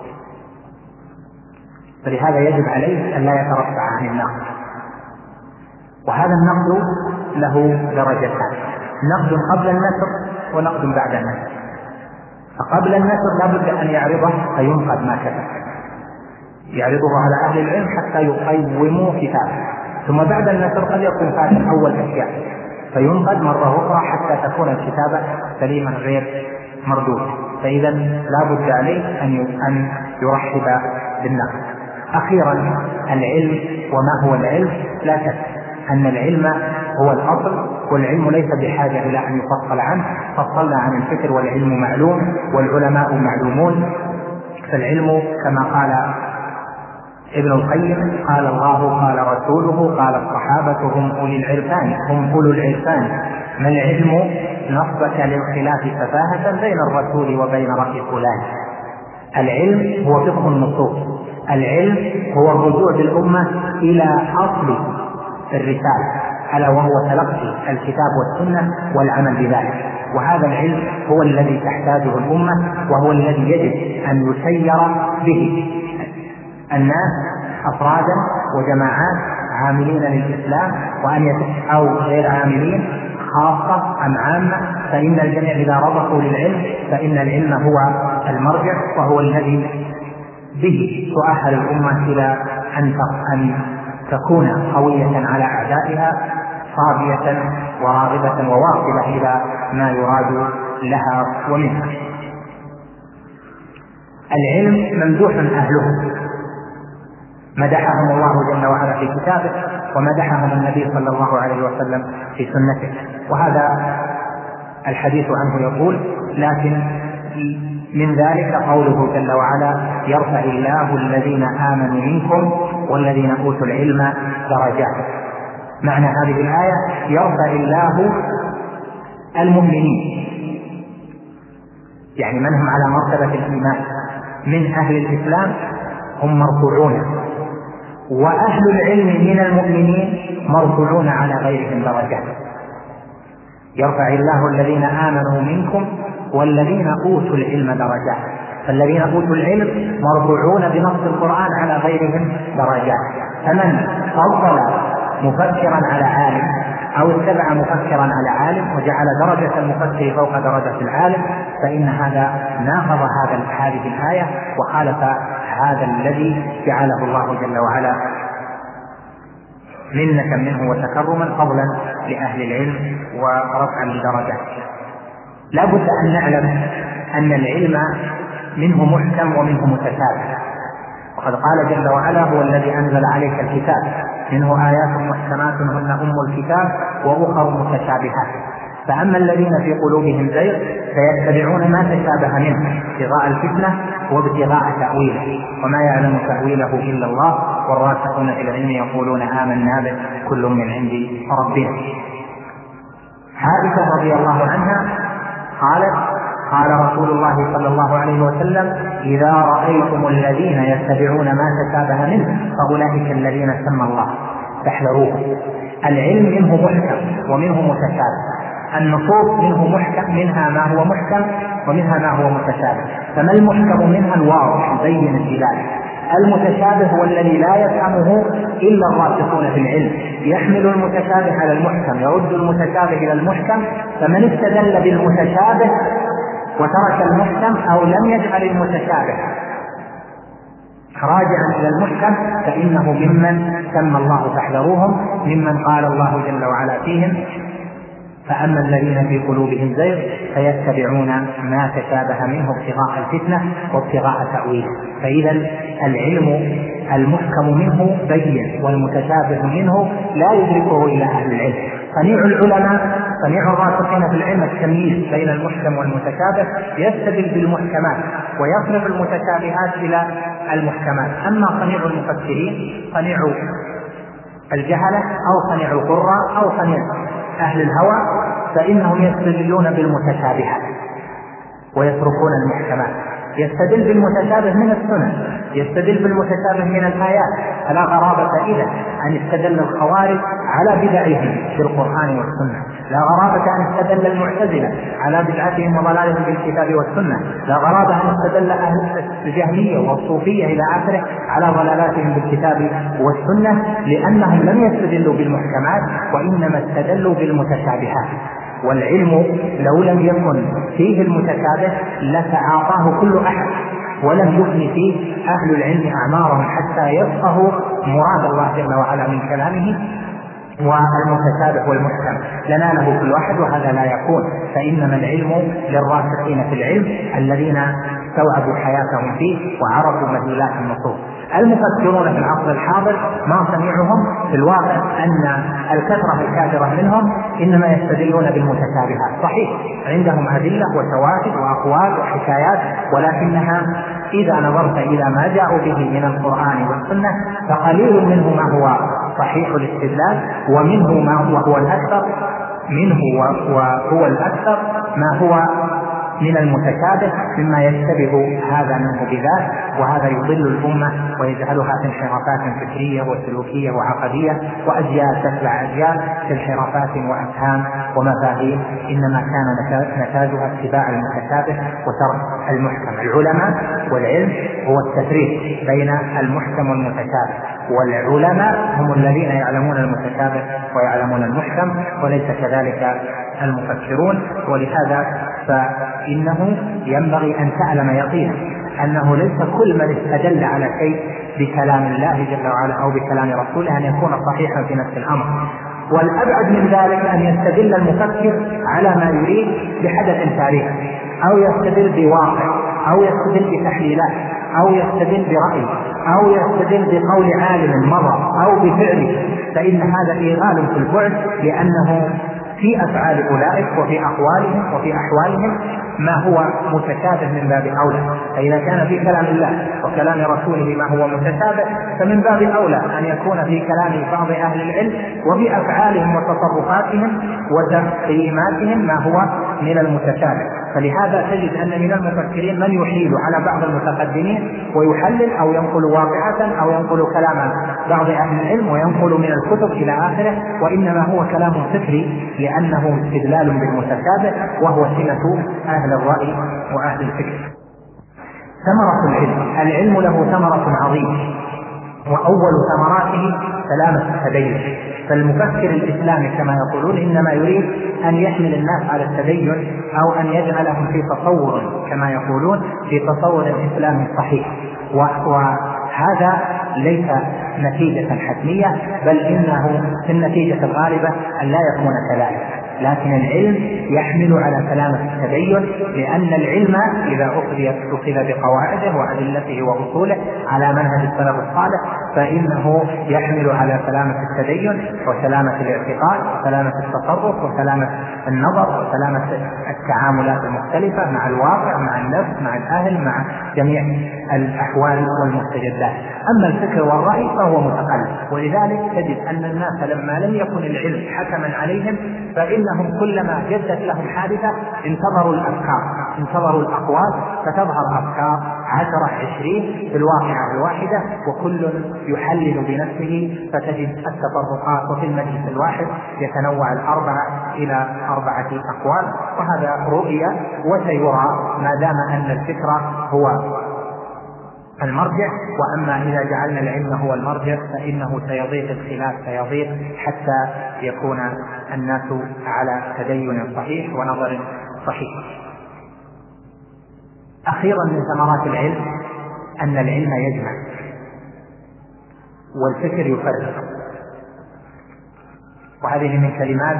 [SPEAKER 1] فلهذا يجب عليه أن لا يترفع عن النقد، وهذا النقد له درجتان: نقد قبل النشر ونقد بعد النشر. فقبل النشر لا بد أن يعرضه فينقد ما كتب، يعرضه على أهل العلم حتى يقيموا كتابه، ثم بعد النشر قد يكون فاتح أول أشياء فينقد مرة أخرى حتى تكون الكتابة سليما غير مردود. فإذا لا بد عليه أن يرحب بالنقد. أخيرا العلم، وما هو العلم؟ لا شك أن العلم هو الأصل، والعلم ليس بحاجة إلى أن يفصل عنه، فصلنا عن الفكر والعلم معلوم والعلماء معلومون. فالعلم كما قال ابن القيم: قال الله قال رسوله قال الصحابة هم أولو العرفان، ما العلم نصبك للخلاف سفاهة بين الرسول وبين رأي فلان. العلم هو فقه النصوص، العلم هو الرجوع بالأمة إلى أصل الرسالة، ألا وهو تلقي الكتاب والسنة والعمل بذلك. وهذا العلم هو الذي تحتاجه الأمة، وهو الذي يجب أن يسير به الناس أفرادا وجماعات عاملين للإسلام، أو غير عاملين، خاصة أم عامة. فإن الجميع إذا رضخوا للعلم فإن العلم هو المرجع، وهو الذي به تؤهل الأمة إلى أن تكون قوية على أعدائها، صابية وراغبة وواصلة إلى ما يراد لها ومنها. العلم ممدوح أهله، مدحهم الله جل وعلا في كتابه، ومدحهم النبي صلى الله عليه وسلم في سنته، وهذا الحديث عنه يقول: لكن من ذلك قوله جل وعلا: يرفع الله الذين آمنوا منكم والذين أوتوا العلم درجات. معنى هذه الآية: يرفع الله المؤمنين، يعني من هم على مرتبة الإيمان من أهل الإسلام هم مرفوعون، وأهل العلم من المؤمنين مرفوعون على غيرهم درجات. يرفع الله الذين آمنوا منكم والذين أوتوا العلم درجات، فالذين أوتوا العلم مرفوعون بنص القرآن على غيرهم درجات. فمن فضل مفكرا على عالم أو اتبع مفكرا على عالم وجعل درجة المفكر فوق درجة العالم فإن هذا ناقض هذه الآية وخالف هذا الذي جعله الله جل وعلا منة منه وتكرما فضلا لأهل العلم ورفعا لدرجات. لا بد أن نعلم أن العلم منه محكم ومنه متشابه، وقد قال جل وعلا: هو الذي أنزل عليك الكتاب منه آيات محكمات هن أم الكتاب وأخر متشابهات. فأما الذين في قلوبهم زيغ فيتبعون ما تشابه منه ابتغاء الفتنة وابتغاء تأويله وما يعلم تأويله إلا الله والراسخون في العلم يقولون آمنا به كل من عند ربنا. عائشة رضي الله عنها قالت: قال رسول الله صلى الله عليه وسلم: إذا رأيتم الذين يتبعون ما تشابه منه فأولئك الذين سمى الله فاحذروه. العلم منه محكم ومنه متشابه، النصوص منه محكم، منها ما هو محكم ومنها ما هو متشابه. فما المحكم منها الواضح البين الدلالة، المتشابه هو الذي لا يفهمه إلا الراسخون في العلم، يحمل المتشابه على المحكم، يرد المتشابه إلى المحكم. فمن استدل بالمتشابه وترك المحكم أو لم يجعل المتشابه راجعا إلى المحكم فإنه ممن سمى الله فاحذروهم، ممن قال الله جل وعلا فيهم: فأما الذين في قلوبهم زيغ فيتبعون ما تشابه منه ابتغاء الفتنة وابتغاء تأويله. فإذا العلم المحكم منه بين، والمتشابه منه لا يدركه إلا أهل العلم. صنيع العلماء، صنيع الراسخين في العلم التمييز بين المحكم والمتشابه، يستدل بالمحكمات ويصرف المتشابهات إلى المحكمات. أما صنيع المفسرين، صنيع الجهلة أو صنيع القراء أو صنيع أهل الهوى، فإنهم يستدلون بالمتشابهات ويتركون المحكمات. يستدل بالمتشابه من السنة، يستدل بالمتشابه من الآيات. فلا غرابة إذا أن استدل الخوارج على بدعهم في القرآن والسنة، لا غرابة أن استدل المعتزلة على بدعتهم وضلالهم بالكتاب والسنة، لا غرابة أن استدل أهل الجهمية والصوفية إلى آخره على ضلالاتهم بالكتاب والسنة، لأنهم لم يستدلوا بالمحكمات وإنما استدلوا بالمتشابهات. والعلم لو لم يكن فيه المتشابه لتعاطاه كل أحد، ولم يفن فيه أهل العلم أعمارهم حتى يفقهوا مراد الله جل وعلا من كلامه والمتشابه والمحكم لناله كل واحد، وهذا لا يكون. فإنما العلم للراسخين في العلم الذين استوعبوا حياتهم فيه وعرفوا مدلولات النصوص. المفكرون في العصر الحاضر ما صنيعهم في الواقع أن الكثرة الكاثرة منهم إنما يستدلون بالمتشابهات. صحيح عندهم أدلة وشواهد وأقوال وحكايات، ولكنها إذا نظرت إلى ما جاءوا به من القرآن والسنة فقليل منه ما هو صحيح الاستدلال، ومنه ما وهو الأكثر، منه وهو الأكثر ما هو من المتشابه مما يشتبه هذا منه بذاك، وهذا يضل الأمة ويجعلها في انحرافات فكرية وسلوكية وعقدية، وأجيال تتبع أجيال في انحرافات وأفهام ومفاهيم إنما كان نتاجها اتباع المتشابه وترك المحكم. العلماء والعلم هو التفريق بين المحكم والمتشابه، والعلماء هم الذين يعلمون المتشابه ويعلمون المحكم، وليس كذلك المفكرون. ولهذا فإنه ينبغي أن تعلم يقينا أنه ليس كل من استدل على شيء بكلام الله جل وعلا أو بكلام رسوله أن يكون صحيحا في نفس الأمر. والأبعد من ذلك أن يستدل المفكر على ما يريد بحدث تاريخي، أو يستدل بواقع، أو يستدل بتحليلات، أو يستدل برأي، أو يستدل بقول عالم مضى أو بفعله، فإن هذا إيغال في البعد، لأنه في أفعال أولئك وفي أقوالهم وفي أحوالهم ما هو متشابه من باب أولى. فإذا كان في كلام الله وكلام رسوله ما هو متشابه فمن باب أولى أن يكون في كلام بعض أهل العلم وبأفعالهم وتصرفاتهم وتقييماتهم ما هو من المتشابه. فلهذا تجد أن من المفكرين من يحيل على بعض المتقدمين ويحلل أو ينقل واقعة أو ينقل كلام بعض أهل العلم وينقل من الكتب إلى آخره، وإنما هو كلام فكري لأنه استدلال بالمتشابه، وهو سمة أهل الرأي وأهل الفكر. ثمرة العلم له ثمرة عظيمة، وأول ثمراته سلامة التدين. فالمفكر الإسلامي كما يقولون إنما يريد أن يحمل الناس على التدين أو أن يجعلهم في تصور كما يقولون في تصور إسلامي صحيح، وهذا ليس نتيجة حتمية، بل إنه في النتيجة الغالبة أن لا يكون كذلك. لكن العلم يحمل على سلامة التدين، لأن العلم إذا أخذ بقواعده وأدلته وأصوله على منهج السلف الصالح فإنه يحمل على سلامة التدين وسلامة الاعتقاد وسلامة التصرف وسلامة النظر وسلامة التعاملات المختلفة مع الواقع مع النفس مع الأهل مع جميع الأحوال والمستجدات. أما الفكر والرأي فهو متقلب، ولذلك تجد أن الناس لما لم يكن العلم حكما عليهم فإنهم كلما جدت لهم حادثة انتظروا الأفكار، انتظروا الأقوال، فتظهر أفكار 10-20 في الواقعة الواحدة وكل يحلل بنفسه، فتجد التطرقات وفي المجلس الواحد يتنوع 4 إلى 4 أقوال، وهذا رؤية وسيرى ما دام أن الفكرة هو المرجع. وأما إذا جعلنا العلم هو المرجع فإنه سيضيق الخلاف، سيضيق حتى يكون الناس على تدين صحيح ونظر صحيح. أخيرا من ثمرات العلم أن العلم يجمع والفكر يفرق، وهذه من كلمات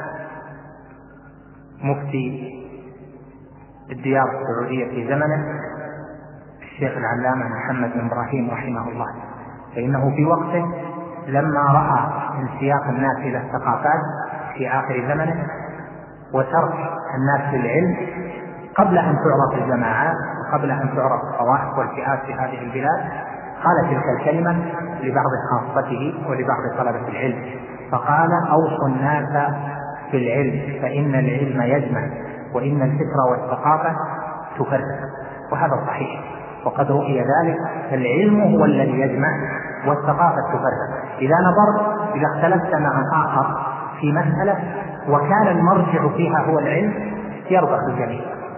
[SPEAKER 1] مفتي الديار السعودية في زمنه الشيخ العلامة محمد بن إبراهيم رحمه الله، فإنه في وقته لما رأى انسياق الناس إلى الثقافات في آخر زمنه وترك الناس للعلم قبل أن تعرف الجماعات وقبل أن تعرف الطوائف والفئات في هذه البلاد، قال تلك الكلمة لبعض خاصته ولبعض طلبة العلم، فقال: أوصوا الناس في العلم فإن العلم يجمع وإن الفكر والثقافة تفرق. وهذا صحيح، وقد رؤي ذلك، فالعلم هو الذي يجمع والثقافة تفرق. إذا اختلفت مع آخر في مسألة وكان المرجع فيها هو العلم يرضخ الجميع.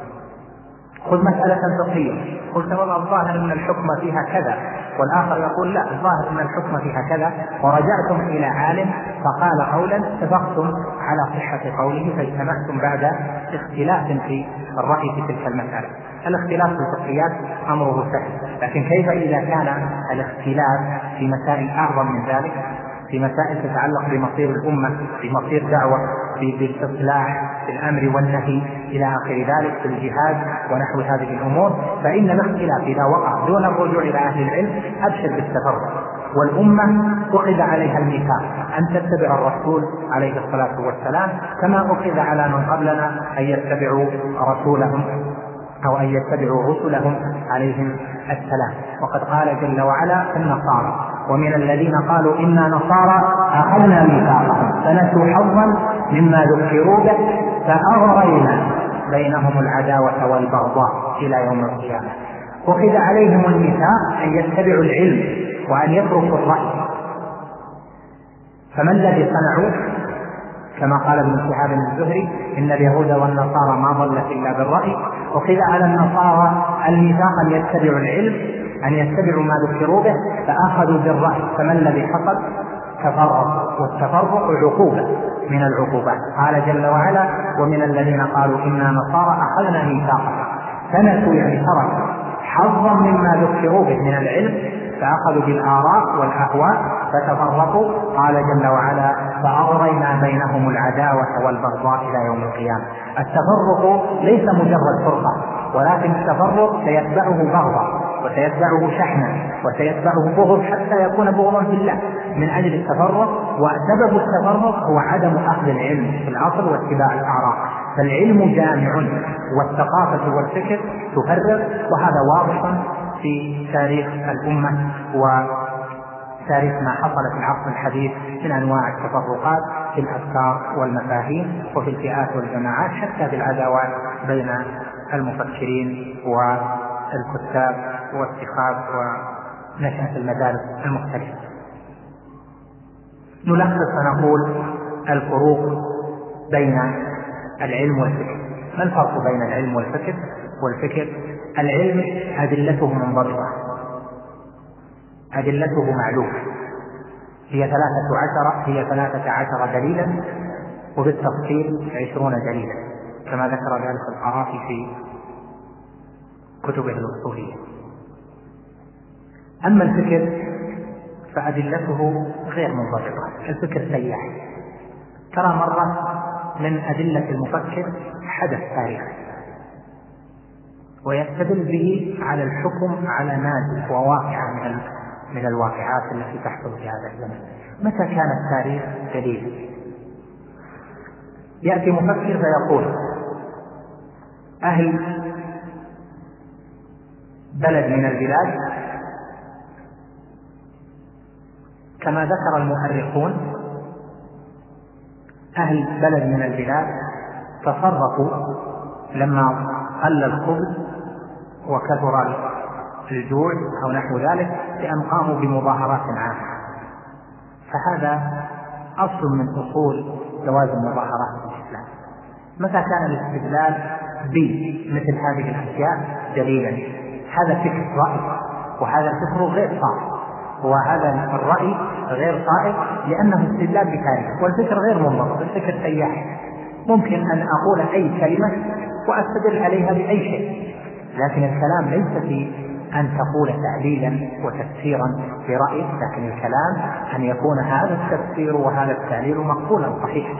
[SPEAKER 1] خذ مسألة فقهية، قلت والله الظاهر أن الحكم فيها كذا، والآخر يقول لا الظاهر أن الحكم فيها كذا، ورجعتم إلى عالم فقال قولا اتفقتم على صحة قوله فاجتمعتم بعد اختلاف في الرأي في تلك المسألة. الاختلاف في الفقهيات أمره سهل، لكن كيف إذا كان الاختلاف في مسائل أعظم من ذلك، في مسائل تتعلق بمصير الأمة، بمصير دعوة، بالإصلاح، في الأمر والنهي إلى آخر ذلك، في الجهاد ونحو هذه الأمور، فإن الاختلاف إذا وقع دون الرجوع إلى أهل العلم أبشر بالتفرق. والأمة أخذ عليها الميثاق أن تتبع الرسول عليه الصلاة والسلام كما أخذ على من قبلنا أن يتبعوا رسولهم أو أن يتبعوا رسلهم عليهم السلام. وقد قال جل وعلا: النصارى ومن الذين قالوا إنا نصارى أخذنا ميثاقهم فنسوا حظا مما ذكروا به فأغرينا بينهم العداوة والبغضاء إلى يوم القيامة. أخذ عليهم الميثاق أن يتبعوا العلم وأن يتركوا الرأي، فما الذي صنعوا؟ كما قال ابن شهاب الزهري: إن اليهود والنصارى ما ضلت إلا بالرأي. أخذ على النصارى الميثاق أن يتبعوا العلم، أن يتبعوا ما ذكروا به، فأخذوا بالرأي، فما الذي حصل؟ تفرق، والتفرق عقوبة من العقوبات. قال جل وعلا: ومن الذين قالوا إنا نصارى أخذنا ميثاقهم فنسوا، يعني تركوا حظا مما ذكروا به من العلم فأخذوا بالآراء والأهواء فتفرقوا. قال جل وعلا: فأغرينا بينهم العداوة والبغضاء إلى يوم القيامة. التفرق ليس مجرد فرقة، ولكن التفرق سيتبعه بغضا وسيتبعه شحنا وسيتبعه بغض حتى يكون بغضا في الله من أجل التفرق. وسبب التفرق هو عدم أخذ العلم في الأصل واتباع الآراء. فالعلم جامع والثقافة والفكر تفرق، وهذا واضح في تاريخ الأمة وتاريخ ما حصل في العصر الحديث من أنواع التفرقات في الأفكار والمفاهيم وفي الفئات والجماعات، حتى في العداوات بين المفكرين والكتاب واتخاذ ونشأة المدارس المختلفة. نلخص ونقول: الفروق بين العلم والفكر. ما الفرق بين العلم والفكر؟ العلم أدلته منضبطة، أدلته معلومة، هي 13 دليلا، وبالتفصيل 20 دليلا كما ذكر ذلك القرافي في كتبه الأصولية. أما الفكر فأدلته غير منضبطة. الفكر سياح. ترى مرة من أدلة المفكر حدث تاريخي ويستدل به على الحكم على نازل وواقعة من الواقعات التي تحصل في هذا الزمن. متى كان التاريخ دليل؟ يأتي مفكر فيقول: أهل بلد من البلاد كما ذكر المؤرخون، أهل بلد من البلاد تفرقوا لما قل الخبز وكثر الجوع أو نحو ذلك، لأن قاموا بمظاهرات عامة. فهذا أصل من أصول جواز المظاهرات في الإسلام. متى كان الاستدلال بمثل هذه الأشياء دليلا؟ هذا فكر رأي، وهذا الفكر غير صائب، وهذا الرأي غير صائب لأنه استدلال بكارثة، والفكر غير منضبط، الفكر سياح، ممكن أن أقول أي كلمة وأستدل عليها بأي شيء، لكن الكلام ليس في أن تقول تعليلا وتفسيرا برأيك، لكن الكلام أن يكون هذا التفسير وهذا التعليل مقبولا صحيحا.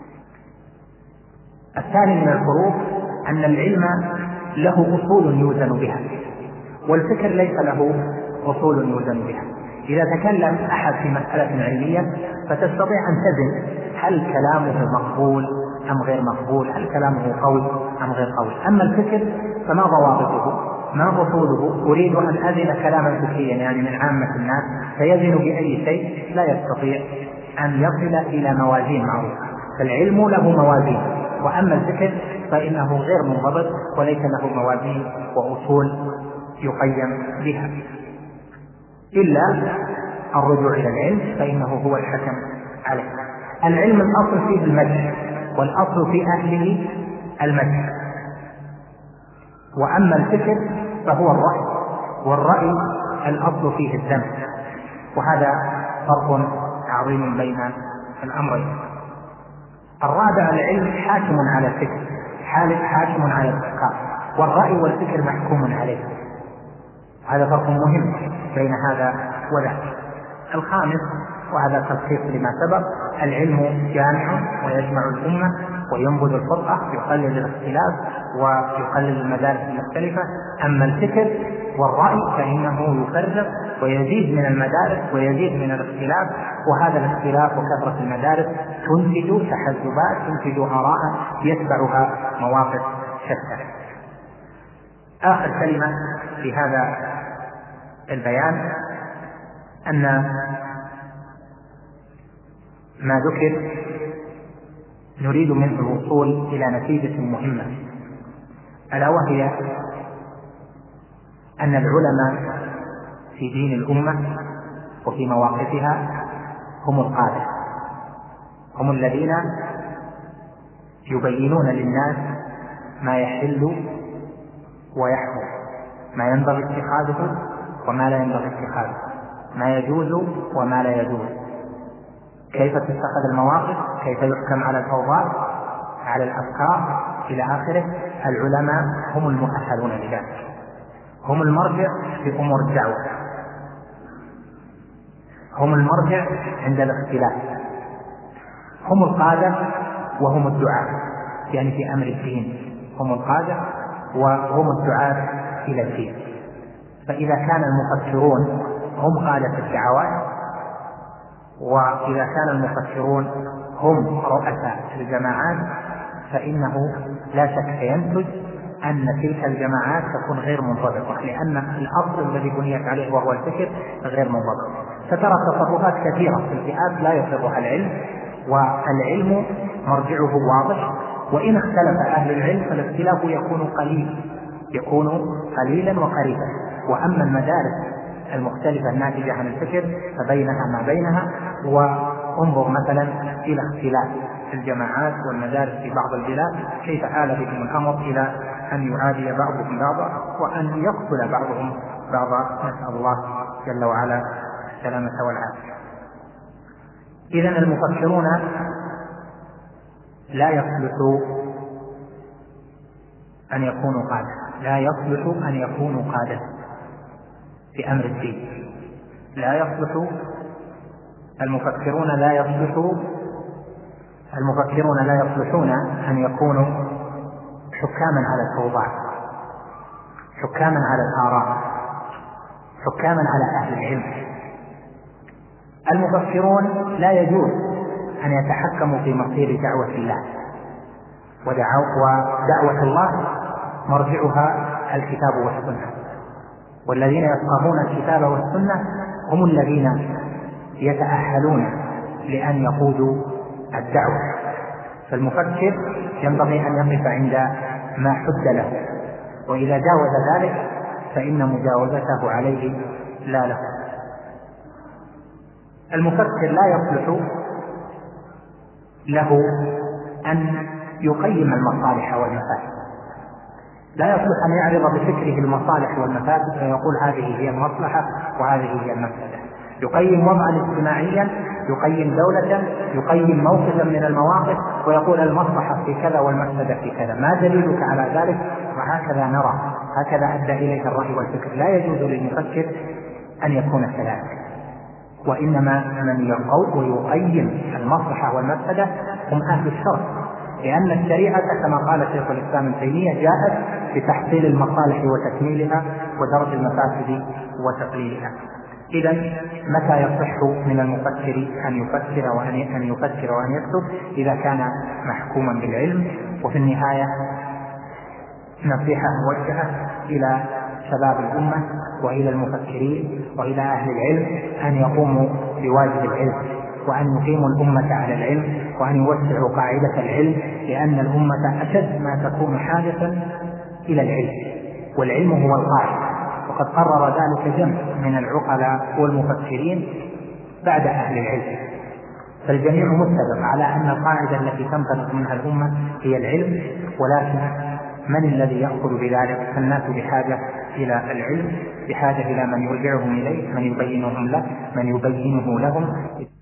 [SPEAKER 1] الثاني من الفروق أن العلم له أصول يوزن بها، والفكر ليس له أصول يوزن بها. إذا تكلم أحد في مسألة علمية فتستطيع أن تزن هل كلامه مقبول أم غير مقبول، هل كلامه قوي أم غير قوي. أما الفكر فما ضوابطه، ما أصوله، أريد أن أزن كلاما فكريا يعني من عامة الناس فيزن بأي شيء، لا يستطيع أن يصل إلى موازين معروفة. فالعلم له موازين، وأما الفكر فإنه غير منضبط وليس له موازين وأصول يقيم بها، إلا الرجوع إلى العلم فإنه هو الحكم عليه. العلم الأصل فيه المدح، والأصل في أهله المدح، وأما الفكر فهو الرأي، والرأي الأصل فيه الذم، وهذا فرق عظيم بين الأمرين. الرابع العلم حاكم على الفكر، حاكم على الأفكار، والرأي والفكر محكوم عليه، هذا فرق مهم بين هذا وذاك. الخامس وهذا تلخيص لما سبق، العلم جامع ويجمع الأمة وينبذ الفرقة، يقلل الاختلاف ويقلل المدارس المختلفة. أما الفكر والرأي فإنه يفرق ويزيد من المدارس ويزيد من الاختلاف، وهذا الاختلاف وكثرة المدارس تنتج تحزبات، تنتج آراء يتبعها مواقف شتى. آخر كلمة في هذا البيان أن ما ذكر نريد منه الوصول إلى نتيجة مهمة، ألا وهي أن العلماء في دين الأمة وفي مواقفها هم القادة، هم الذين يبينون للناس ما يحل ويحرم، ما ينبغي اتخاذه وما لا ينبغي اتخاذه، ما يجوز وما لا يجوز، كيف تتخذ المواقف، كيف يحكم على الأوضاع، على الأفكار إلى آخره. العلماء هم المؤهلون لذلك، هم المرجع في أمور الدعوة، هم المرجع عند الاختلاف، هم القادة وهم الدعاة، يعني في أمر الدين هم القادة وهم الدعاة إلى الدين. فإذا كان المفكرون هم قادة الدعوات، وإذا كان المفكرون هم رؤساء الجماعات، فإنه لا شك ينتج أن تلك الجماعات تكون غير منضبطة، لأن الأصل الذي بنيت عليه وهو الفكر غير منضبط. فترى تصرفات كثيرة في الفئات لا يصيغها العلم، والعلم مرجعه واضح، وإن اختلف أهل العلم فالاختلاف يكون قليلا وقريبا. وأما المدارس المختلفة الناتجة عن الفكر فبينها ما بينها. وانظر مثلا إلى اختلاف الجماعات والمدارس في بعض البلاد كيف آل بهم الأمر إلى أن يعادي بعضهم بعضا وأن يقتل بعضهم بعضا، نسأل الله جل وعلا السلامة والعافية. إذن المفكرون لا يصلح أن يكونوا قادة، لا يصلح أن يكونوا قادة في أمر الدين، لا يصلح المفكرون لا يصلحون أن يكونوا حكاما على الأوضاع، حكاما على الآراء، حكاما على أهل العلم. المفكرون لا يجوز أن يتحكموا في مصير دعوة الله، ودعوة الله مرجعها الكتاب والسنة، والذين يفقهون الكتاب والسنة هم الذين يتأهلون لأن يقودوا الدعوة. فالمفكر ينبغي أن يقف عند ما حد له، وإذا جاوز ذلك فإن مجاوزته عليه لا له. المفكر لا يصلح له أن يقيم المصالح والمفاسد، لا يصلح أن يعرض بفكره المصالح والمفاسد فيقول هذه هي المصلحة وهذه هي المفسدة. يقيم وضعا اجتماعيا، يقيم دولة، يقيم موقفا من المواقف ويقول المصلحة في كذا والمفسدة في كذا، ما دليلك على ذلك؟ وهكذا نرى، هكذا أدى إليه الرأي والفكر. لا يجوز للمفكر أن يكون كذلك، وإنما من يقول ويقيم المصلحة والمفسدة هم أهل الشرع، لأن الشريعة كما قال شيخ الإسلام ابن تيمية جاءت بتحصيل المصالح وتكميلها ودرج المفاسد وتقليلها. إذا متى يصح من المفكر أن يفكر وأن يكتب؟ إذا كان محكوما بالعلم. وفي النهاية نصيحة موجهة إلى شباب الأمة وإلى المفكرين وإلى أهل العلم أن يقوموا بواجب العلم، وأن يقيموا الأمة على العلم، وأن يوسعوا قاعدة العلم، لأن الأمة أشد ما تكون حاجة إلى العلم، والعلم هو القاعدة. وقد قرر ذلك جمع من العقلاء والمفكرين بعد أهل العلم، فالجميع متفق على أن القاعدة التي تنطلق منها الأمة هي العلم. ولكن من الذي يأخذ بذلك؟ فالناس بحاجة إلى العلم، بحاجة إلى من يرجعهم إليه، من يبينه لهم.